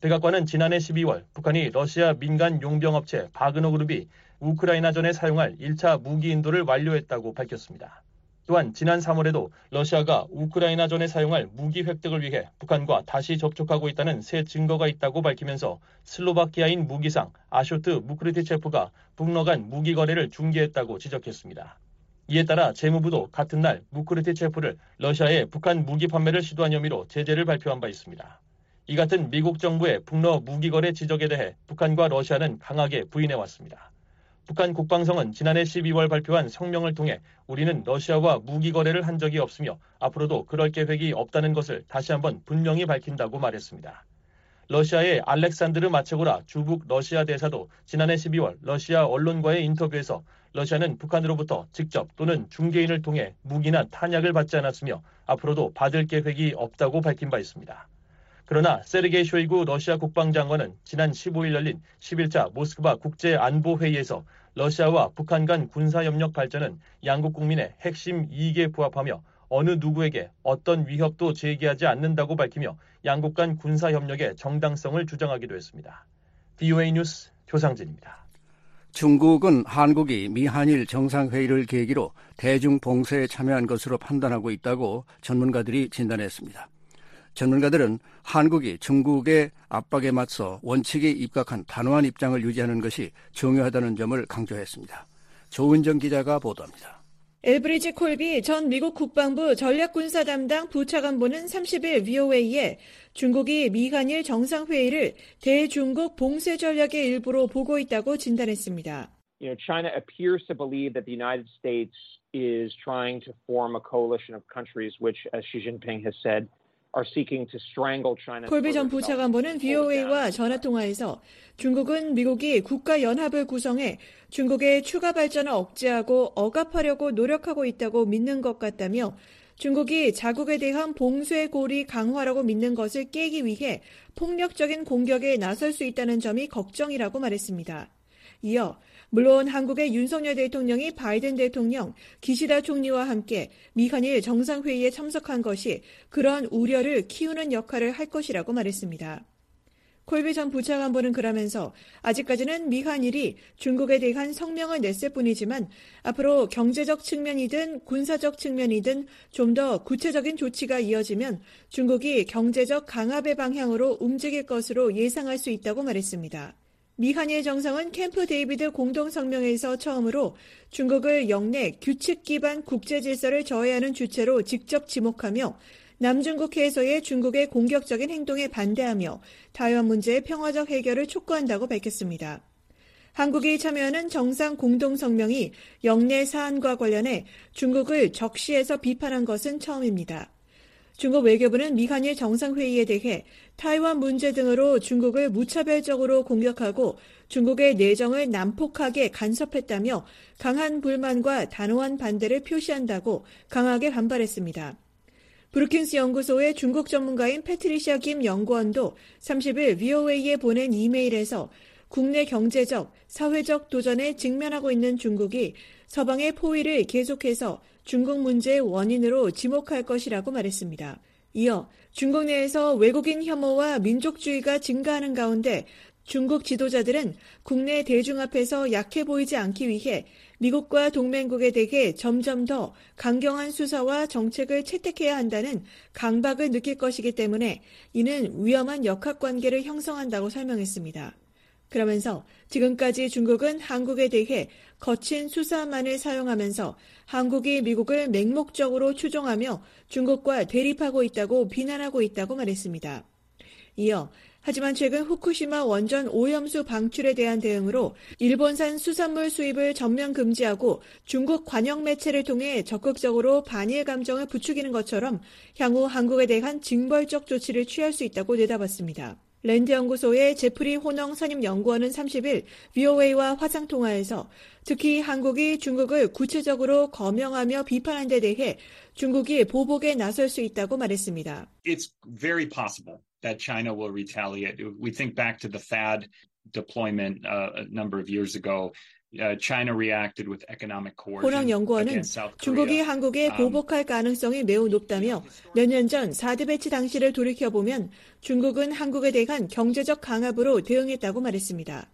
백악관은 지난해 십이월 북한이 러시아 민간 용병업체 바그너 그룹이 우크라이나전에 사용할 일 차 무기 인도를 완료했다고 밝혔습니다. 또한 지난 삼월에도 러시아가 우크라이나전에 사용할 무기 획득을 위해 북한과 다시 접촉하고 있다는 새 증거가 있다고 밝히면서 슬로바키아인 무기상 아쇼트 무크르티체프가 북러 간 무기 거래를 중개했다고 지적했습니다. 이에 따라 재무부도 같은 날 무크르티체프를 러시아에 북한 무기 판매를 시도한 혐의로 제재를 발표한 바 있습니다. 이 같은 미국 정부의 북러 무기 거래 지적에 대해 북한과 러시아는 강하게 부인해왔습니다. 북한 국방성은 지난해 십이월 발표한 성명을 통해 우리는 러시아와 무기 거래를 한 적이 없으며 앞으로도 그럴 계획이 없다는 것을 다시 한번 분명히 밝힌다고 말했습니다. 러시아의 알렉산드르 마체고라 주북 러시아 대사도 지난해 십이월 러시아 언론과의 인터뷰에서 러시아는 북한으로부터 직접 또는 중개인을 통해 무기나 탄약을 받지 않았으며 앞으로도 받을 계획이 없다고 밝힌 바 있습니다. 그러나 세르게이 쇼이구 러시아 국방장관은 지난 십오일 열린 십일 차 모스크바 국제안보회의에서 러시아와 북한 간 군사협력 발전은 양국 국민의 핵심 이익에 부합하며 어느 누구에게 어떤 위협도 제기하지 않는다고 밝히며 양국 간 군사협력의 정당성을 주장하기도 했습니다. 브이오에이 뉴스 조상진입니다. 중국은 한국이 미한일 정상회의를 계기로 대중봉쇄에 참여한 것으로 판단하고 있다고 전문가들이 진단했습니다. 전문가들은 한국이 중국의 압박에 맞서 원칙에 입각한 단호한 입장을 유지하는 것이 중요하다는 점을 강조했습니다. 조은정 기자가 보도합니다. 엘브리지 콜비 전 미국 국방부 전략군사 담당 부차관보는 삼십일 브이오에이에 중국이 미한일 정상회의를 대중국 봉쇄 전략의 일부로 보고 있다고 진단했습니다. You know, China appears to believe that the United States is trying to form a coalition of countries which, as Xi Jinping has said, 콜비 전 부차관보는 브이오에이와 전화통화에서 중국은 미국이 국가연합을 구성해 중국의 추가 발전을 억제하고 억압하려고 노력하고 있다고 믿는 것 같다며 중국이 자국에 대한 봉쇄 고리 강화라고 믿는 것을 깨기 위해 폭력적인 공격에 나설 수 있다는 점이 걱정이라고 말했습니다. 이어 물론 한국의 윤석열 대통령이 바이든 대통령, 기시다 총리와 함께 미한일 정상회의에 참석한 것이 그런 우려를 키우는 역할을 할 것이라고 말했습니다. 콜비 전 부차관보는 그러면서 아직까지는 미한일이 중국에 대한 성명을 냈을 뿐이지만 앞으로 경제적 측면이든 군사적 측면이든 좀 더 구체적인 조치가 이어지면 중국이 경제적 강압의 방향으로 움직일 것으로 예상할 수 있다고 말했습니다. 미한일 정상은 캠프 데이비드 공동성명에서 처음으로 중국을 영내 규칙 기반 국제 질서를 저해하는 주체로 직접 지목하며 남중국해에서의 중국의 공격적인 행동에 반대하며 타이완 문제의 평화적 해결을 촉구한다고 밝혔습니다. 한국이 참여하는 정상 공동성명이 영내 사안과 관련해 중국을 적시해서 비판한 것은 처음입니다. 중국 외교부는 미한일 정상회의에 대해 타이완 문제 등으로 중국을 무차별적으로 공격하고 중국의 내정을 난폭하게 간섭했다며 강한 불만과 단호한 반대를 표시한다고 강하게 반발했습니다. 브루킹스 연구소의 중국 전문가인 패트리샤 김 연구원도 삼십일 브이오에이에 보낸 이메일에서 국내 경제적, 사회적 도전에 직면하고 있는 중국이 서방의 포위를 계속해서 중국 문제의 원인으로 지목할 것이라고 말했습니다. 이어 중국 내에서 외국인 혐오와 민족주의가 증가하는 가운데 중국 지도자들은 국내 대중 앞에서 약해 보이지 않기 위해 미국과 동맹국에 대해 점점 더 강경한 수사와 정책을 채택해야 한다는 강박을 느낄 것이기 때문에 이는 위험한 역학관계를 형성한다고 설명했습니다. 그러면서 지금까지 중국은 한국에 대해 거친 수사만을 사용하면서 한국이 미국을 맹목적으로 추종하며 중국과 대립하고 있다고 비난하고 있다고 말했습니다. 이어 하지만 최근 후쿠시마 원전 오염수 방출에 대한 대응으로 일본산 수산물 수입을 전면 금지하고 중국 관영 매체를 통해 적극적으로 반일 감정을 부추기는 것처럼 향후 한국에 대한 징벌적 조치를 취할 수 있다고 내다봤습니다. 랜드 연구소의 제프리 호농 선임 연구원은 삼십일 브이오에이와 화상통화에서 특히 한국이 중국을 구체적으로 거명하며 비판한 데 대해 중국이 보복에 나설 수 있다고 말했습니다. It's very possible that China will retaliate. We think back to the THAAD deployment uh, a number of years ago. uh, China reacted with economic coercion 호랑 연구원은 against South 중국이 Korea. 한국에 Um, 보복할 가능성이 매우 높다며 몇 년 전 사드 배치 당시를 돌이켜보면 중국은 한국에 대한 경제적 강압으로 대응했다고 말했습니다.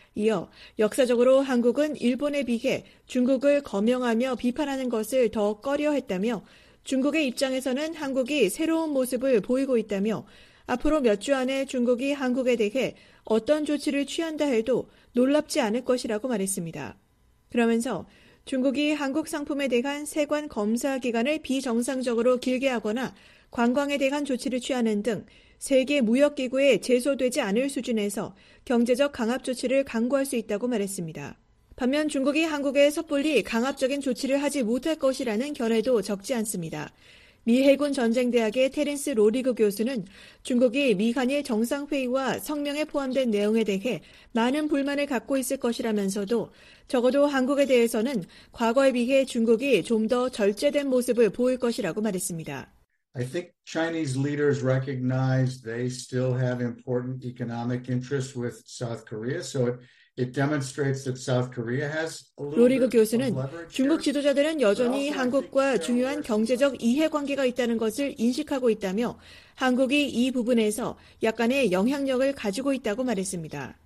이어 역사적으로 한국은 일본에 비해 중국을 거명하며 비판하는 것을 더 꺼려했다며 중국의 입장에서는 한국이 새로운 모습을 보이고 있다며 앞으로 몇 주 안에 중국이 한국에 대해 어떤 조치를 취한다 해도 놀랍지 않을 것이라고 말했습니다. 그러면서 중국이 한국 상품에 대한 세관 검사 기간을 비정상적으로 길게 하거나 관광에 대한 조치를 취하는 등 세계 무역기구에 제소되지 않을 수준에서 경제적 강압 조치를 강구할 수 있다고 말했습니다. 반면 중국이 한국에 섣불리 강압적인 조치를 하지 못할 것이라는 견해도 적지 않습니다. 미 해군 전쟁대학의 테렌스 로리그 교수는 중국이 미한일 정상회의와 성명에 포함된 내용에 대해 많은 불만을 갖고 있을 것이라면서도 적어도 한국에 대해서는 과거에 비해 중국이 좀 더 절제된 모습을 보일 것이라고 말했습니다. I think Chinese leaders recognize they still have important economic interests with South Korea, so it, it demonstrates that South Korea has a little 로리그 bit of 교수는 leverage 중국 here. 지도자들은 여전히 한국과 중요한 경제적 이해관계가 있다는 것을 인식하고 있다며 한국이 이 부분에서 약간의 영향력을 가지고 있다고 말했습니다.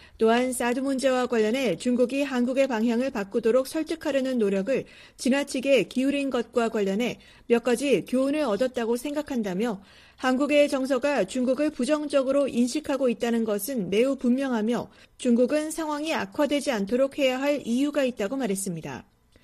또한 사드 문제와 관련해 중국이 한국의 방향을 바꾸도록 설득하려는 노력을 지나치게 기울인 것과 관련해 몇 가지 교훈을 얻었다고 생각한다며 한국의 정서가 중국을 부정적으로 인식하고 있다는 것은 매우 분명하며 중국은 상황이 악화되지 않도록 해야 할 이유가 있다고 말했습니다.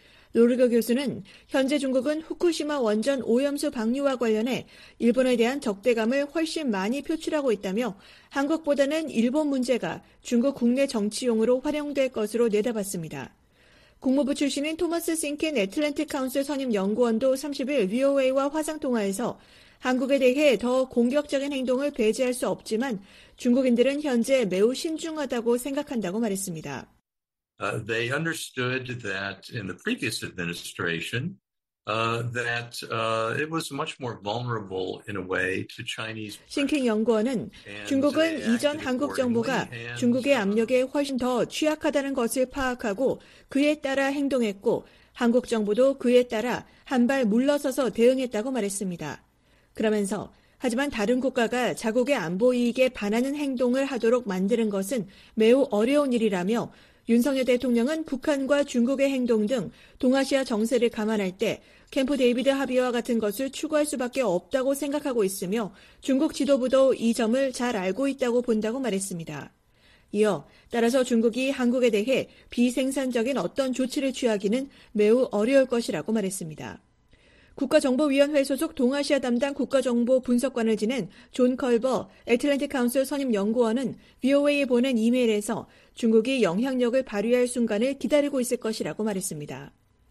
로리거 교수는 현재 중국은 후쿠시마 원전 오염수 방류와 관련해 일본에 대한 적대감을 훨씬 많이 표출하고 있다며 한국보다는 일본 문제가 중국 국내 정치용으로 활용될 것으로 내다봤습니다. 국무부 출신인 토머스 싱킨 애틀랜틱 카운슬 선임 연구원도 삼십일 브이오에이와 화상통화에서 한국에 대해 더 공격적인 행동을 배제할 수 없지만 중국인들은 현재 매우 신중하다고 생각한다고 말했습니다. Uh, they understood that in the previous administration, uh, that uh, it was much more vulnerable in a way to Chinese. 싱킹 연구원은 중국은 이전 한국 정부가 중국의 압력에 훨씬 더 취약하다는 것을 파악하고 그에 따라 행동했고 한국 정부도 그에 따라 한 발 물러서서 대응했다고 말했습니다. 그러면서 하지만 다른 국가가 자국의 안보 이익에 반하는 행동을 하도록 만드는 것은 매우 어려운 일이라며 윤석열 대통령은 북한과 중국의 행동 등 동아시아 정세를 감안할 때 캠프 데이비드 합의와 같은 것을 추구할 수밖에 없다고 생각하고 있으며 중국 지도부도 이 점을 잘 알고 있다고 본다고 말했습니다. 이어 따라서 중국이 한국에 대해 비생산적인 어떤 조치를 취하기는 매우 어려울 것이라고 말했습니다. 국가정보위원회 소속 동아시아 담당 국가정보 분석관을 지낸 존 컬버 애틀랜틱 카운슬 선임 연구원은 브이오에이에 보낸 이메일에서 중국이 영향력을 발휘할 순간을 기다리고 있을 것이라고 말했습니다.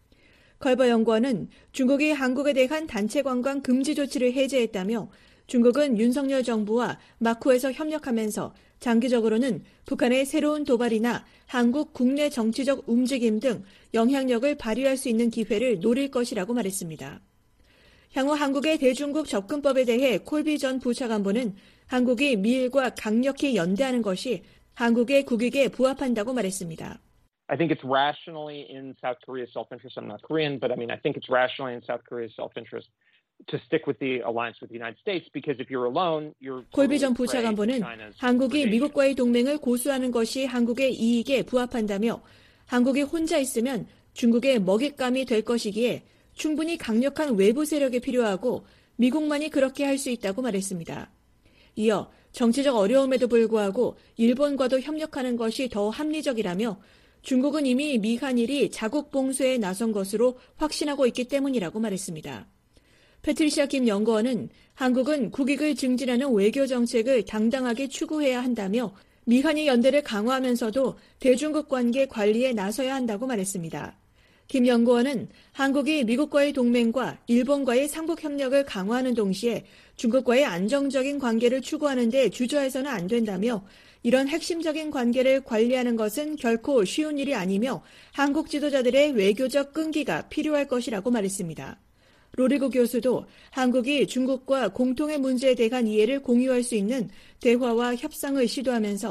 컬버 연구원은 중국이 한국에 대한 단체 관광 금지 조치를 해제했다며 중국은 윤석열 정부와 마쿠에서 협력하면서 장기적으로는 북한의 새로운 도발이나 한국 국내 정치적 움직임 등 영향력을 발휘할 수 있는 기회를 노릴 것이라고 말했습니다. 향후 한국의 대중국 접근법에 대해 콜비 전 부차관보는 한국이 미일과 강력히 연대하는 것이 한국의 국익에 부합한다고 말했습니다. I think it's rationally in South Korea's self-interest. I'm not Korean, but I mean, I think it's rationally in South Korea's self-interest to stick with the alliance with the United States because if you're alone, you're 콜비 전 부차관보는 한국이 미국과의 동맹을 고수하는 것이 한국의 이익에 부합한다며 한국이 혼자 있으면 중국의 먹잇감이 될 것이기에 충분히 강력한 외부 세력이 필요하고 미국만이 그렇게 할 수 있다고 말했습니다. 이어 정치적 어려움에도 불구하고 일본과도 협력하는 것이 더 합리적이라며 중국은 이미 미한일이 자국 봉쇄에 나선 것으로 확신하고 있기 때문이라고 말했습니다. 패트리시아 김 연구원은 한국은 국익을 증진하는 외교 정책을 당당하게 추구해야 한다며 미한일 연대를 강화하면서도 대중국 관계 관리에 나서야 한다고 말했습니다. 김 연구원은 한국이 미국과의 동맹과 일본과의 삼국 협력을 강화하는 동시에 중국과의 안정적인 관계를 추구하는 데 주저해서는 안 된다며 이런 핵심적인 관계를 관리하는 것은 결코 쉬운 일이 아니며 한국 지도자들의 외교적 끈기가 필요할 것이라고 말했습니다. 로리고 교수도 한국이 중국과 공통의 문제에 대한 이해를 공유할 수 있는 대화와 협상을 시도하면서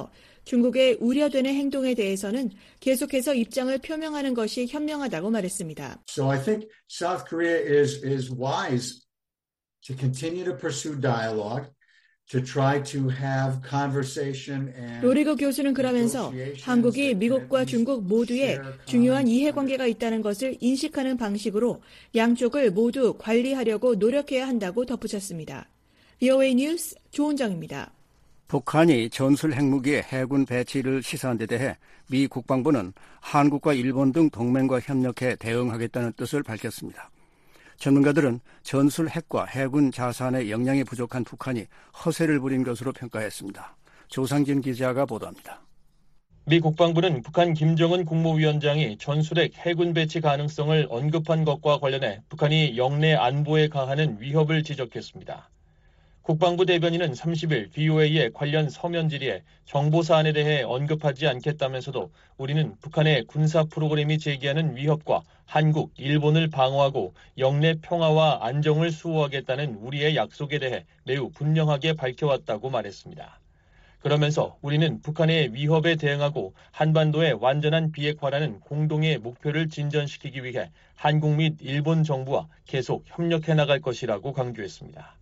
중국의 우려되는 행동에 대해서는 계속해서 입장을 표명하는 것이 현명하다고 말했습니다. So I think South Korea is is wise to continue to pursue dialogue. To try to have conversation and 로리거 교수는 그러면서 한국이 미국과 중국 모두에 중요한 이해관계가 있다는 것을 인식하는 방식으로 양쪽을 모두 관리하려고 노력해야 한다고 덧붙였습니다. 브이오에이 뉴스 조은정입니다. 북한이 전술 핵무기의 해군 배치를 시사한 데 대해 미 국방부는 한국과 일본 등 동맹과 협력해 대응하겠다는 뜻을 밝혔습니다. 전문가들은 전술 핵과 해군 자산의 역량이 부족한 북한이 허세를 부린 것으로 평가했습니다. 조상진 기자가 보도합니다. 미 국방부는 북한 김정은 국무위원장이 전술핵 해군 배치 가능성을 언급한 것과 관련해 북한이 영내 안보에 가하는 위협을 지적했습니다. 국방부 대변인은 삼십일 브이오에이의 관련 서면 질의에 정보 사안에 대해 언급하지 않겠다면서도 우리는 북한의 군사 프로그램이 제기하는 위협과 한국, 일본을 방어하고 영내 평화와 안정을 수호하겠다는 우리의 약속에 대해 매우 분명하게 밝혀왔다고 말했습니다. 그러면서 우리는 북한의 위협에 대응하고 한반도의 완전한 비핵화라는 공동의 목표를 진전시키기 위해 한국 및 일본 정부와 계속 협력해 나갈 것이라고 강조했습니다.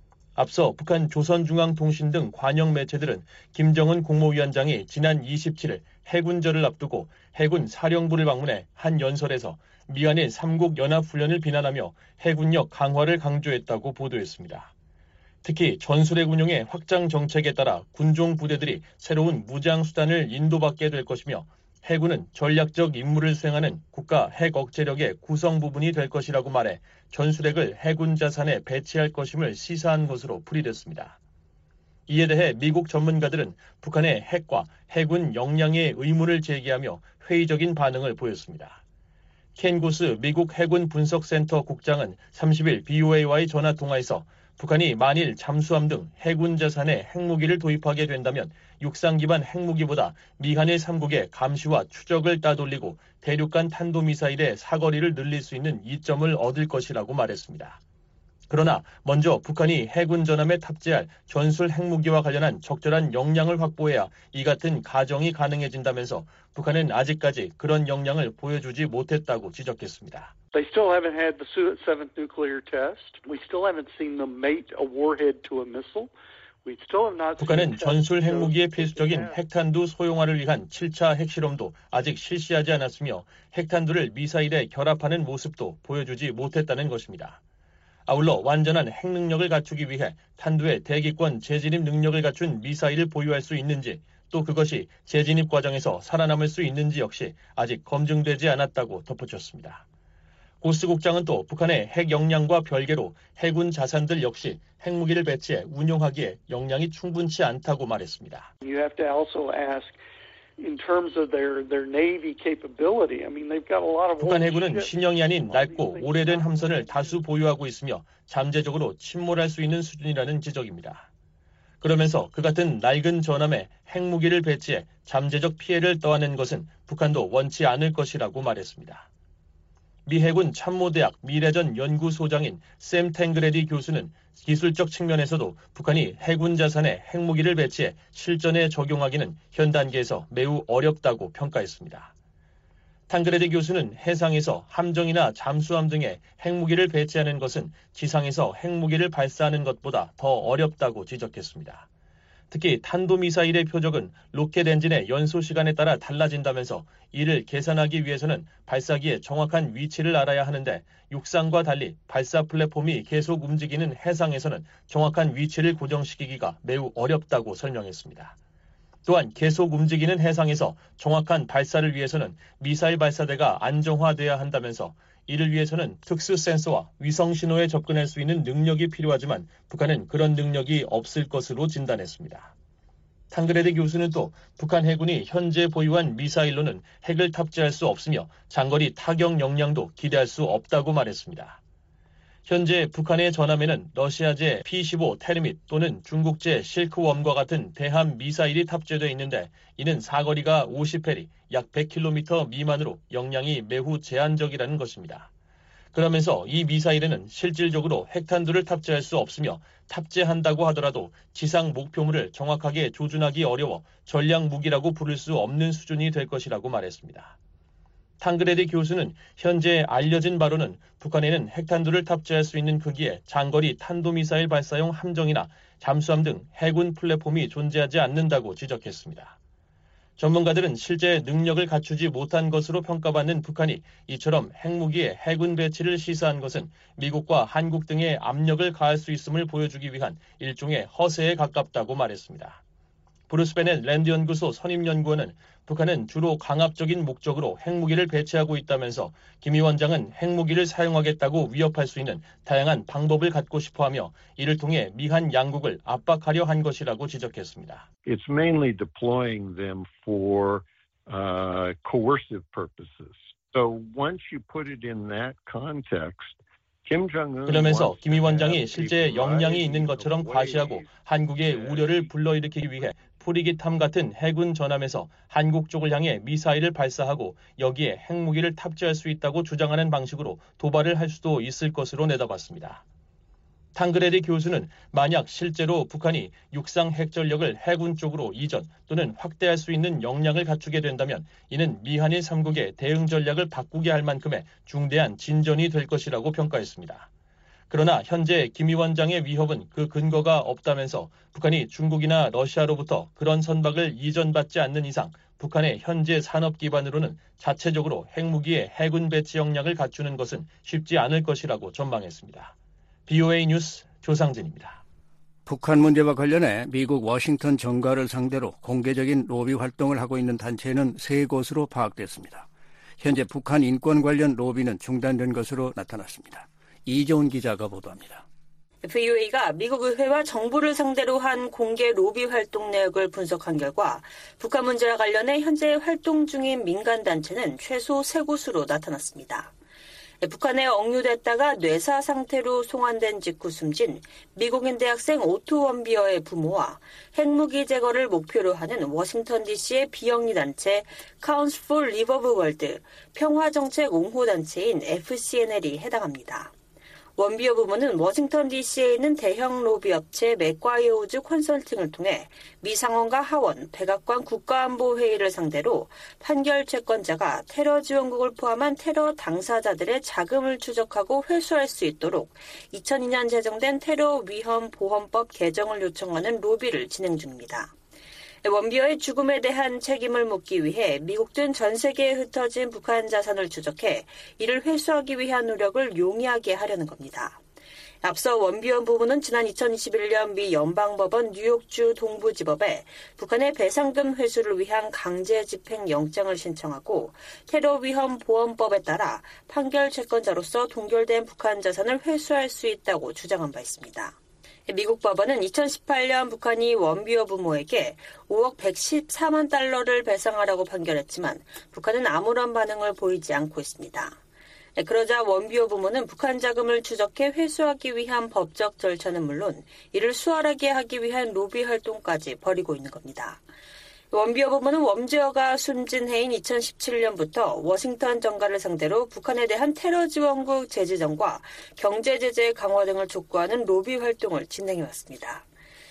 앞서 북한 조선중앙통신 등 관영 매체들은 김정은 국무위원장이 지난 이십칠일 해군절을 앞두고 해군 사령부를 방문해 한 연설에서 미한일 삼국 연합훈련을 비난하며 해군력 강화를 강조했다고 보도했습니다. 특히 전술핵 운용의 확장 정책에 따라 군종 부대들이 새로운 무장수단을 인도받게 될 것이며 해군은 전략적 임무를 수행하는 국가 핵 억제력의 구성 부분이 될 것이라고 말해 전술핵을 해군 자산에 배치할 것임을 시사한 것으로 풀이됐습니다. 이에 대해 미국 전문가들은 북한의 핵과 해군 역량의 의문을 제기하며 회의적인 반응을 보였습니다. 켄 고스 미국 해군 분석센터 국장은 삼십일 브이오에이와의 전화통화에서 북한이 만일 잠수함 등 해군 자산에 핵무기를 도입하게 된다면 육상 기반 핵무기보다 미한일 삼국의 감시와 추적을 따돌리고 대륙간 탄도미사일의 사거리를 늘릴 수 있는 이점을 얻을 것이라고 말했습니다. 그러나 먼저 북한이 해군 전함에 탑재할 전술 핵무기와 관련한 적절한 역량을 확보해야 이 같은 가정이 가능해진다면서 북한은 아직까지 그런 역량을 보여주지 못했다고 지적했습니다. They still haven't had the seventh nuclear test. We still haven't seen them mate a warhead to a missile. We still have not 북한은 전술 핵무기의 필수적인 핵탄두 소형화를 위한 칠 차 핵실험도 아직 실시하지 않았으며 핵탄두를 미사일에 결합하는 모습도 보여주지 못했다는 것입니다. 아울러 완전한 핵능력을 갖추기 위해 탄두의 대기권 재진입 능력을 갖춘 미사일을 보유할 수 있는지 또 그것이 재진입 과정에서 살아남을 수 있는지 역시 아직 검증되지 않았다고 덧붙였습니다. 고스 국장은 또 북한의 핵 역량과 별개로 해군 자산들 역시 핵무기를 배치해 운용하기에 역량이 충분치 않다고 말했습니다. You have to also ask in terms of their their navy capability. I mean, they've got a lot of 북한 해군은 신형이 아닌 낡고 오래된 함선을 다수 보유하고 있으며 잠재적으로 침몰할 수 있는 수준이라는 지적입니다. 그러면서 그 같은 낡은 전함에 핵무기를 배치해 잠재적 피해를 떠안는 것은 북한도 원치 않을 것이라고 말했습니다. 미 해군 참모대학 미래전 연구소장인 샘 탱그레디 교수는 기술적 측면에서도 북한이 해군 자산에 핵무기를 배치해 실전에 적용하기는 현 단계에서 매우 어렵다고 평가했습니다. 탱그레디 교수는 해상에서 함정이나 잠수함 등에 핵무기를 배치하는 것은 지상에서 핵무기를 발사하는 것보다 더 어렵다고 지적했습니다. 특히 탄도미사일의 표적은 로켓 엔진의 연소 시간에 따라 달라진다면서 이를 계산하기 위해서는 발사기의 정확한 위치를 알아야 하는데 육상과 달리 발사 플랫폼이 계속 움직이는 해상에서는 정확한 위치를 고정시키기가 매우 어렵다고 설명했습니다. 또한 계속 움직이는 해상에서 정확한 발사를 위해서는 미사일 발사대가 안정화돼야 한다면서 이를 위해서는 특수 센서와 위성 신호에 접근할 수 있는 능력이 필요하지만 북한은 그런 능력이 없을 것으로 진단했습니다. 탕그레드 교수는 또 북한 해군이 현재 보유한 미사일로는 핵을 탑재할 수 없으며 장거리 타격 역량도 기대할 수 없다고 말했습니다. 현재 북한의 전함에는 러시아제 피 십오 테르밋 또는 중국제 실크웜과 같은 대함 미사일이 탑재되어 있는데 이는 사거리가 오십 해리, 약 백 킬로미터 미만으로 역량이 매우 제한적이라는 것입니다. 그러면서 이 미사일에는 실질적으로 핵탄두를 탑재할 수 없으며 탑재한다고 하더라도 지상 목표물을 정확하게 조준하기 어려워 전략 무기라고 부를 수 없는 수준이 될 것이라고 말했습니다. 탕그레디 교수는 현재 알려진 바로는 북한에는 핵탄두를 탑재할 수 있는 크기의 장거리 탄도미사일 발사용 함정이나 잠수함 등 해군 플랫폼이 존재하지 않는다고 지적했습니다. 전문가들은 실제 능력을 갖추지 못한 것으로 평가받는 북한이 이처럼 핵무기의 해군 배치를 시사한 것은 미국과 한국 등의 압력을 가할 수 있음을 보여주기 위한 일종의 허세에 가깝다고 말했습니다. 브루스 베넷 랜드 연구소 선임 연구원은 북한은 주로 강압적인 목적으로 핵무기를 배치하고 있다면서 김 위원장은 핵무기를 사용하겠다고 위협할 수 있는 다양한 방법을 갖고 싶어하며 이를 통해 미한 양국을 압박하려 한 것이라고 지적했습니다. It's mainly deploying them for uh, coercive purposes. So once you put it in that context, 그러면서 김 위원장이 실제 역량이 있는 것처럼 과시하고 한국의 우려를 불러일으키기 위해 프리기탐 같은 해군 전함에서 한국 쪽을 향해 미사일을 발사하고 여기에 핵무기를 탑재할 수 있다고 주장하는 방식으로 도발을 할 수도 있을 것으로 내다봤습니다. 탕그레디 교수는 만약 실제로 북한이 육상 핵전력을 해군 쪽으로 이전 또는 확대할 수 있는 역량을 갖추게 된다면 이는 미한일 삼 국의 대응 전략을 바꾸게 할 만큼의 중대한 진전이 될 것이라고 평가했습니다. 그러나 현재 김 위원장의 위협은 그 근거가 없다면서 북한이 중국이나 러시아로부터 그런 선박을 이전받지 않는 이상 북한의 현재 산업 기반으로는 자체적으로 핵무기의 해군 배치 역량을 갖추는 것은 쉽지 않을 것이라고 전망했습니다. 비오에이 뉴스 조상진입니다. 북한 문제와 관련해 미국 워싱턴 정가를 상대로 공개적인 로비 활동을 하고 있는 단체는 세 곳으로 파악됐습니다. 현재 북한 인권 관련 로비는 중단된 것으로 나타났습니다. 이재훈 기자가 보도합니다. 브이오에이가 미국 의회와 정부를 상대로 한 공개 로비 활동 내역을 분석한 결과 북한 문제와 관련해 현재 활동 중인 민간단체는 최소 세 곳으로 나타났습니다. 북한에 억류됐다가 뇌사 상태로 송환된 직후 숨진 미국인 대학생 오토 원비어의 부모와 핵무기 제거를 목표로 하는 워싱턴 디씨의 비영리 단체 Council for Live of World 평화정책 옹호단체인 에프씨엔엘이 해당합니다. 원비어 부모는 워싱턴 디씨에 있는 대형 로비 업체 맥과이어우즈 컨설팅을 통해 미 상원과 하원, 백악관 국가안보회의를 상대로 판결 채권자가 테러 지원국을 포함한 테러 당사자들의 자금을 추적하고 회수할 수 있도록 이천이 년 제정된 테러 위험 보험법 개정을 요청하는 로비를 진행 중입니다. 원비어의 죽음에 대한 책임을 묻기 위해 미국 등 전 세계에 흩어진 북한 자산을 추적해 이를 회수하기 위한 노력을 용이하게 하려는 겁니다. 앞서 원비어 부부는 지난 이천이십일 년 미 연방법원 뉴욕주 동부지법에 북한의 배상금 회수를 위한 강제 집행 영장을 신청하고 테러 위험 보험법에 따라 판결 채권자로서 동결된 북한 자산을 회수할 수 있다고 주장한 바 있습니다. 미국 법원은 이천십팔 년 북한이 원비어 부모에게 오억 백십사만 달러를 배상하라고 판결했지만 북한은 아무런 반응을 보이지 않고 있습니다. 그러자 원비어 부모는 북한 자금을 추적해 회수하기 위한 법적 절차는 물론 이를 수월하게 하기 위한 로비 활동까지 벌이고 있는 겁니다. 원비어 부모는 원비어가 숨진 해인 이천십칠 년부터 워싱턴 정가를 상대로 북한에 대한 테러 지원국 재지정과 경제 제재 강화 등을 촉구하는 로비 활동을 진행해왔습니다.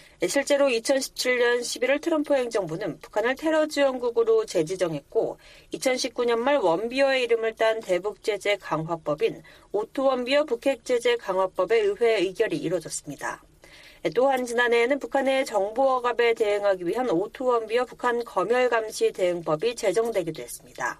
실제로 이천십칠 년 십일월 트럼프 행정부는 북한을 테러 지원국으로 재지정했고 이천십구 년 말 원비어의 이름을 딴 대북 제재 강화법인 오토 원비어 북핵 제재 강화법의 의회 의결이 이뤄졌습니다. 또한 지난해에는 북한의 정보 억압에 대응하기 위한 오토 원비어 북한 검열 감시 대응법이 제정되기도 했습니다.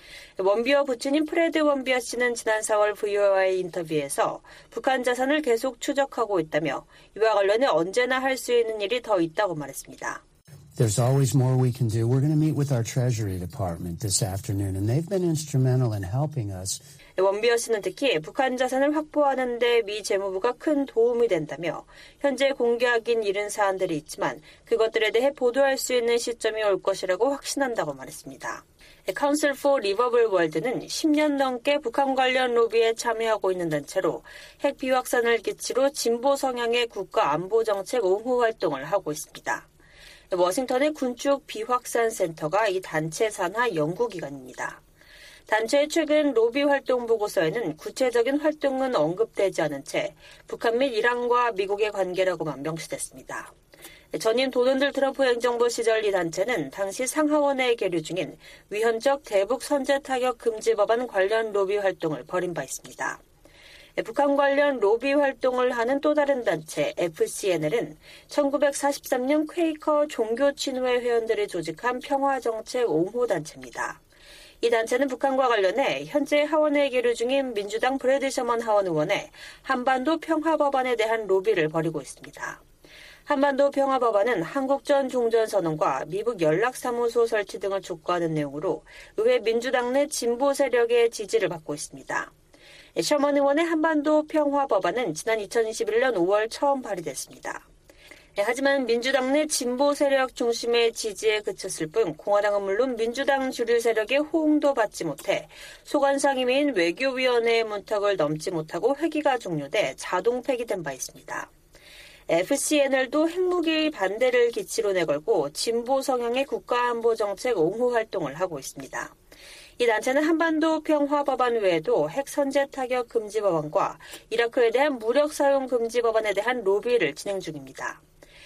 원비어 부친인 프레드 원비어 씨는 지난 사월 브이오에이와의 인터뷰에서 북한 자산을 계속 추적하고 있다며 이와 관련해 언제나 할 수 있는 일이 더 있다고 말했습니다. There's always more we can do. We're going to meet with our Treasury Department this afternoon, and they've been instrumental in helping us. 원비어 씨는 특히 북한 자산을 확보하는 데 미 재무부가 큰 도움이 된다며 현재 공개하긴 이른 사안들이 있지만 그것들에 대해 보도할 수 있는 시점이 올 것이라고 확신한다고 말했습니다. Council for Live of World는 십 년 넘게 북한 관련 로비에 참여하고 있는 단체로 핵 비확산을 기치로 진보 성향의 국가안보정책 옹호 활동을 하고 있습니다. 워싱턴의 군축 비확산 센터가 이 단체 산하 연구기관입니다. 단체의 최근 로비 활동 보고서에는 구체적인 활동은 언급되지 않은 채 북한 및 이란과 미국의 관계라고만 명시됐습니다. 전임 도널드 트럼프 행정부 시절 이 단체는 당시 상하원에 계류 중인 위헌적 대북 선제 타격 금지 법안 관련 로비 활동을 벌인 바 있습니다. 북한 관련 로비 활동을 하는 또 다른 단체 에프씨엔엘은 천구백사십삼 년 퀘이커 종교친회 회원들이 조직한 평화정책 옹호 단체입니다. 이 단체는 북한과 관련해 현재 하원에 계류 중인 민주당 브래드 셔먼 하원 의원의 한반도 평화법안에 대한 로비를 벌이고 있습니다. 한반도 평화법안은 한국전 종전선언과 미국 연락사무소 설치 등을 촉구하는 내용으로 의회 민주당 내 진보 세력의 지지를 받고 있습니다. 셔먼 의원의 한반도 평화법안은 지난 이천이십일 년 오월 처음 발의됐습니다. 하지만 민주당 내 진보 세력 중심의 지지에 그쳤을 뿐 공화당은 물론 민주당 주류 세력의 호응도 받지 못해 소관상임위인 외교위원회의 문턱을 넘지 못하고 회기가 종료돼 자동 폐기된 바 있습니다. 에프씨엔엘도 핵무기 반대를 기치로 내걸고 진보 성향의 국가안보정책 옹호 활동을 하고 있습니다. 이 단체는 한반도 평화법안 외에도 핵 선제 타격 금지 법안과 이라크에 대한 무력 사용 금지 법안에 대한 로비를 진행 중입니다.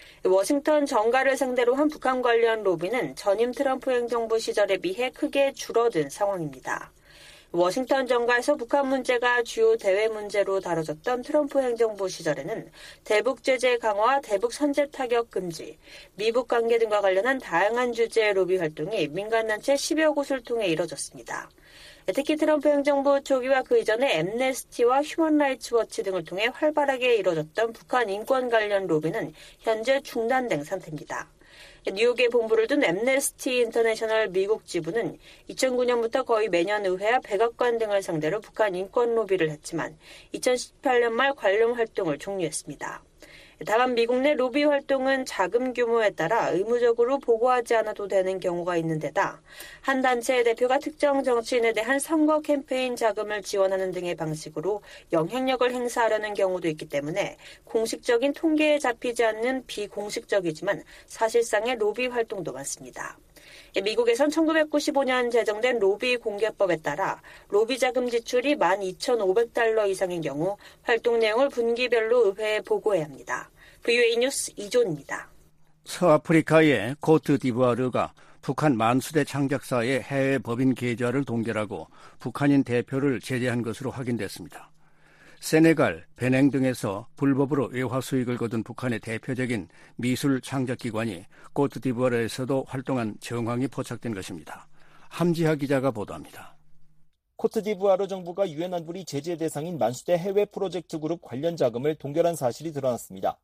워싱턴 정가를 상대로 한 북한 관련 로비는 전임 트럼프 행정부 시절에 비해 크게 줄어든 상황입니다. 워싱턴 정가에서 북한 문제가 주요 대외 문제로 다뤄졌던 트럼프 행정부 시절에는 대북 제재 강화, 대북 선제 타격 금지, 미북 관계 등과 관련한 다양한 주제의 로비 활동이 민간단체 십여 곳을 통해 이뤄졌습니다. 특히 트럼프 행정부 초기와 그 이전에 엠네스티와 휴먼 라이츠 워치 등을 통해 활발하게 이뤄졌던 북한 인권 관련 로비는 현재 중단된 상태입니다. 뉴욕에 본부를 둔 엠네스티 인터내셔널 미국 지부는 이천구 년부터 거의 매년 의회와 백악관 등을 상대로 북한 인권 로비를 했지만 이천십팔 년 말 관련 활동을 종료했습니다. 다만 미국 내 로비 활동은 자금 규모에 따라 의무적으로 보고하지 않아도 되는 경우가 있는 데다 한 단체의 대표가 특정 정치인에 대한 선거 캠페인 자금을 지원하는 등의 방식으로 영향력을 행사하려는 경우도 있기 때문에 공식적인 통계에 잡히지 않는 비공식적이지만 사실상의 로비 활동도 많습니다. 미국에선 천구백구십오 년 제정된 로비 공개법에 따라 로비 자금 지출이 만 이천오백 달러 이상인 경우 활동 내용을 분기별로 의회에 보고해야 합니다. 브이오에이 뉴스 이존입니다. 서아프리카의 코트디부아르가 북한 만수대 창작사의 해외 법인 계좌를 동결하고 북한인 대표를 제재한 것으로 확인됐습니다. 세네갈, 베냉 등에서 불법으로 외화 수익을 거둔 북한의 대표적인 미술 창작기관이 코트디부아르에서도 활동한 정황이 포착된 것입니다. 함지하 기자가 보도합니다. 코트디부아르 정부가 유엔 안보리 제재 대상인 만수대 해외 프로젝트 그룹 관련 자금을 동결한 사실이 드러났습니다.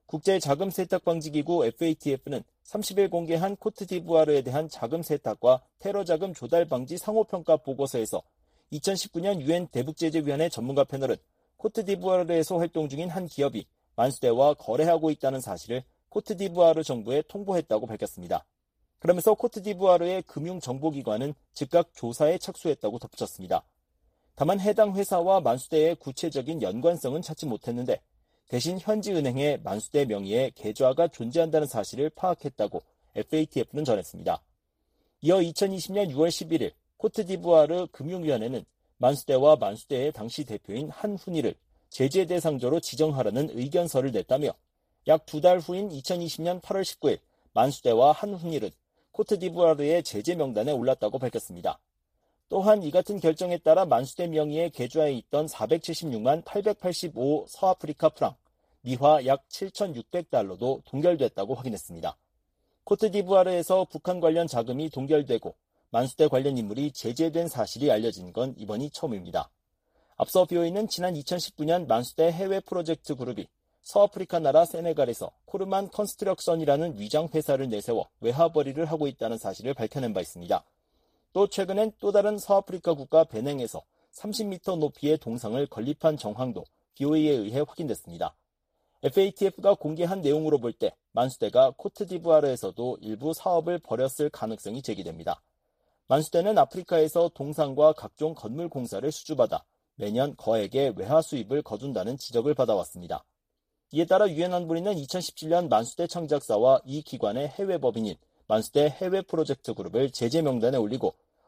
국제자금세탁방지기구 에프에이티에프는 삼십 일 공개한 코트디부아르에 대한 자금 세탁과 테러 자금 조달 방지 상호평가 보고서에서 이천십구 년 유엔 대북제재위원회 전문가 패널은 코트디부아르에서 활동 중인 한 기업이 만수대와 거래하고 있다는 사실을 코트디부아르 정부에 통보했다고 밝혔습니다. 그러면서 코트디부아르의 금융정보기관은 즉각 조사에 착수했다고 덧붙였습니다. 다만 해당 회사와 만수대의 구체적인 연관성은 찾지 못했는데 대신 현지은행에 만수대 명의의 계좌가 존재한다는 사실을 파악했다고 에프에이티에프는 전했습니다. 이어 이천이십 년 유월 십일일 코트디부아르 금융위원회는 만수대와 만수대의 당시 대표인 한훈이를 제재 대상자로 지정하라는 의견서를 냈다며 약 두 달 후인 이천이십 년 팔월 십구일 만수대와 한훈이는 코트디부아르의 제재 명단에 올랐다고 밝혔습니다. 또한 이 같은 결정에 따라 만수대 명의의 계좌에 있던 사백칠십육만 팔백팔십오 서아프리카 프랑, 미화 약 칠천육백 달러도 동결됐다고 확인했습니다. 코트디부아르에서 북한 관련 자금이 동결되고 만수대 관련 인물이 제재된 사실이 알려진 건 이번이 처음입니다. 앞서 비오이는 지난 이천십구 년 만수대 해외 프로젝트 그룹이 서아프리카 나라 세네갈에서 코르만 컨스트럭션이라는 위장 회사를 내세워 외화 벌이를 하고 있다는 사실을 밝혀낸 바 있습니다. 또 최근엔 또 다른 서아프리카 국가 베냉에서 삼십 미터 높이의 동상을 건립한 정황도 비오이에 의해 확인됐습니다. 에프에이티에프가 공개한 내용으로 볼 때 만수대가 코트디부아르에서도 일부 사업을 벌였을 가능성이 제기됩니다. 만수대는 아프리카에서 동상과 각종 건물 공사를 수주받아 매년 거액의 외화 수입을 거둔다는 지적을 받아왔습니다. 이에 따라 유엔 안보리는 이천십칠 년 만수대 창작사와 이 기관의 해외 법인인 만수대 해외 프로젝트 그룹을 제재 명단에 올리고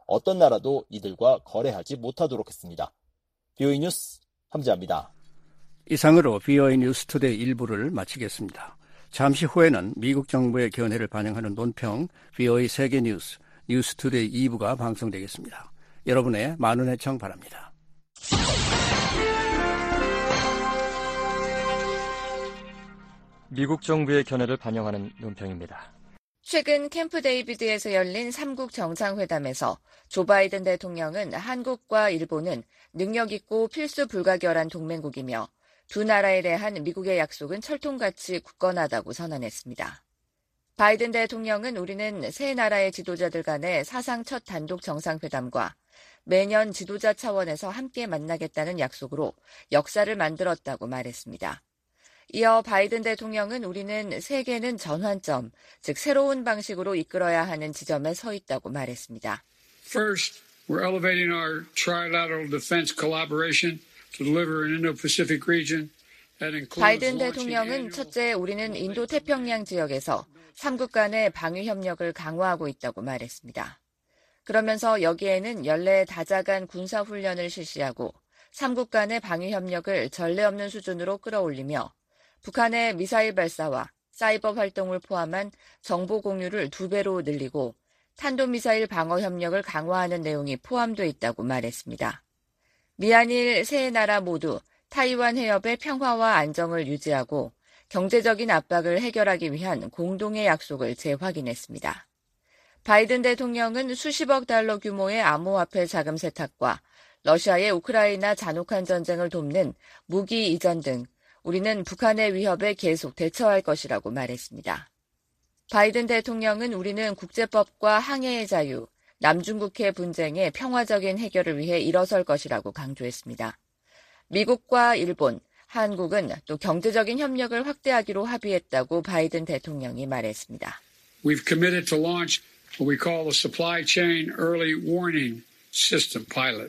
어떤 나라도 이들과 거래하지 못하도록 했습니다. 비오이 뉴스 함재합니다. 이상으로 비오이 뉴스 투데이 일부를 마치겠습니다. 잠시 후에는 미국 정부의 견해를 반영하는 논평 비오이 세계 뉴스 뉴스 투데이 이 부가 방송되겠습니다. 여러분의 많은 애청 바랍니다. 미국 정부의 견해를 반영하는 논평입니다. 최근 캠프 데이비드에서 열린 삼국 정상회담에서 조 바이든 대통령은 한국과 일본은 능력 있고 필수 불가결한 동맹국이며 두 나라에 대한 미국의 약속은 철통같이 굳건하다고 선언했습니다. 바이든 대통령은 우리는 세 나라의 지도자들 간의 사상 첫 단독 정상회담과 매년 지도자 차원에서 함께 만나겠다는 약속으로 역사를 만들었다고 말했습니다. 이어 바이든 대통령은 우리는 세계는 전환점, 즉 새로운 방식으로 이끌어야 하는 지점에 서 있다고 말했습니다. First, we're elevating our trilateral defense collaboration to deliver an Indo-Pacific region that includes 바이든 대통령은 첫째, 우리는 인도 태평양 지역에서 삼국 간의 방위 협력을 강화하고 있다고 말했습니다. 그러면서 여기에는 연례 다자간 군사 훈련을 실시하고 삼국 간의 방위 협력을 전례 없는 수준으로 끌어올리며 북한의 미사일 발사와 사이버 활동을 포함한 정보 공유를 두 배로 늘리고 탄도미사일 방어 협력을 강화하는 내용이 포함되어 있다고 말했습니다. 미한일 세 나라 모두 타이완 해협의 평화와 안정을 유지하고 경제적인 압박을 해결하기 위한 공동의 약속을 재확인했습니다. 바이든 대통령은 수십억 달러 규모의 암호화폐 자금 세탁과 러시아의 우크라이나 잔혹한 전쟁을 돕는 무기 이전 등 우리는 북한의 위협에 계속 대처할 것이라고 말했습니다. 바이든 대통령은 우리는 국제법과 항해의 자유, 남중국해 분쟁의 평화적인 해결을 위해 일어설 것이라고 강조했습니다. 미국과 일본, 한국은 또 경제적인 협력을 확대하기로 합의했다고 바이든 대통령이 말했습니다. We've committed to launch what we call the supply chain early warning system pilot.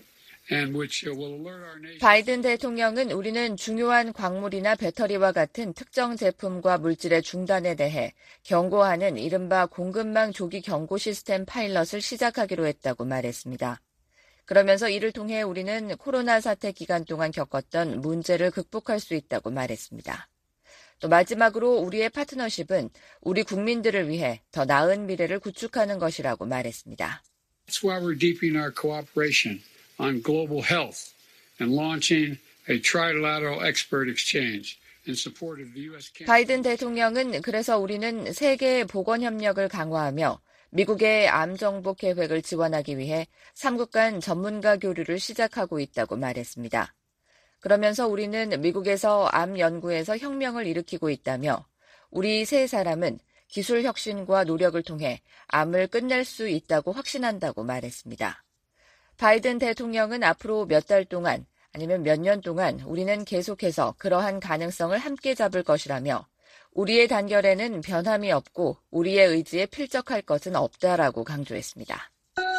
바이든 대통령은 우리는 중요한 광물이나 배터리와 같은 특정 제품과 물질의 중단에 대해 경고하는 이른바 공급망 조기 경고 시스템 파일럿을 시작하기로 했다고 말했습니다. 그러면서 이를 통해 우리는 코로나 사태 기간 동안 겪었던 문제를 극복할 수 있다고 말했습니다. 또 마지막으로 우리의 파트너십은 우리 국민들을 위해 더 나은 미래를 구축하는 것이라고 말했습니다. That's why we're deepening our cooperation on global health and launching a trilateral expert exchange in support of the U S 바이든 대통령은 그래서 우리는 세계 보건 협력을 강화하며 미국의 암 정복 계획을 지원하기 위해 삼국 간 전문가 교류를 시작하고 있다고 말했습니다. 그러면서 우리는 미국에서 암 연구에서 혁명을 일으키고 있다며 우리 세 사람은 기술 혁신과 노력을 통해 암을 끝낼 수 있다고 확신한다고 말했습니다. 바이든 대통령은 앞으로 몇 달 동안 아니면 몇 년 동안 우리는 계속해서 그러한 가능성을 함께 잡을 것이라며 우리의 단결에는 변함이 없고 우리의 의지에 필적할 것은 없다라고 강조했습니다.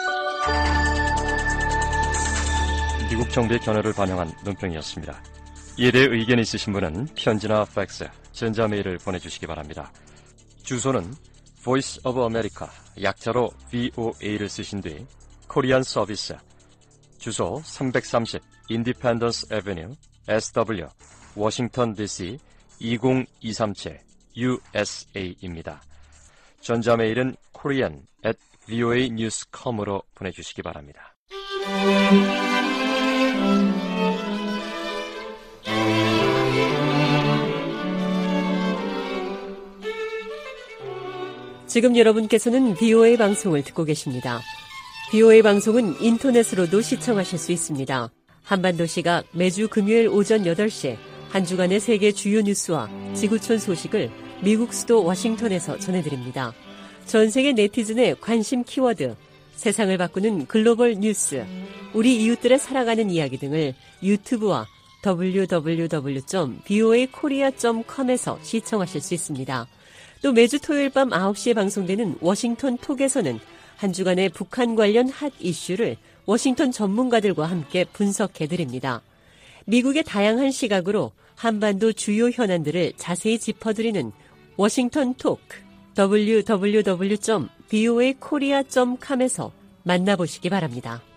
미국 정부의 견해를 반영한 논평이었습니다. 이에 대해 의견이 있으신 분은 편지나 팩스, 전자메일을 보내주시기 바랍니다. 주소는 Voice of America, 약자로 브이오에이를 쓰신 뒤 코리안 서비스, 주소 삼백삼십 Independence Avenue, 에스더블유, 워싱턴 디씨 이공이삼칠 유에스에이입니다. 전자메일은 korean at voa news dot com으로 보내주시기 바랍니다. 지금 여러분께서는 비오에이 방송을 듣고 계십니다. 비오에이 방송은 인터넷으로도 시청하실 수 있습니다. 한반도 시각 매주 금요일 오전 여덟 시에 한 주간의 세계 주요 뉴스와 지구촌 소식을 미국 수도 워싱턴에서 전해드립니다. 전 세계 네티즌의 관심 키워드, 세상을 바꾸는 글로벌 뉴스, 우리 이웃들의 살아가는 이야기 등을 유튜브와 더블유 더블유 더블유 점 비오에이 코리아 점 컴에서 시청하실 수 있습니다. 또 매주 토요일 밤 아홉 시에 방송되는 워싱턴 톡에서는 한 주간의 북한 관련 핫 이슈를 워싱턴 전문가들과 함께 분석해드립니다. 미국의 다양한 시각으로 한반도 주요 현안들을 자세히 짚어드리는 워싱턴 톡, 더블유 더블유 더블유 점 비오에이 코리아 점 컴에서 만나보시기 바랍니다.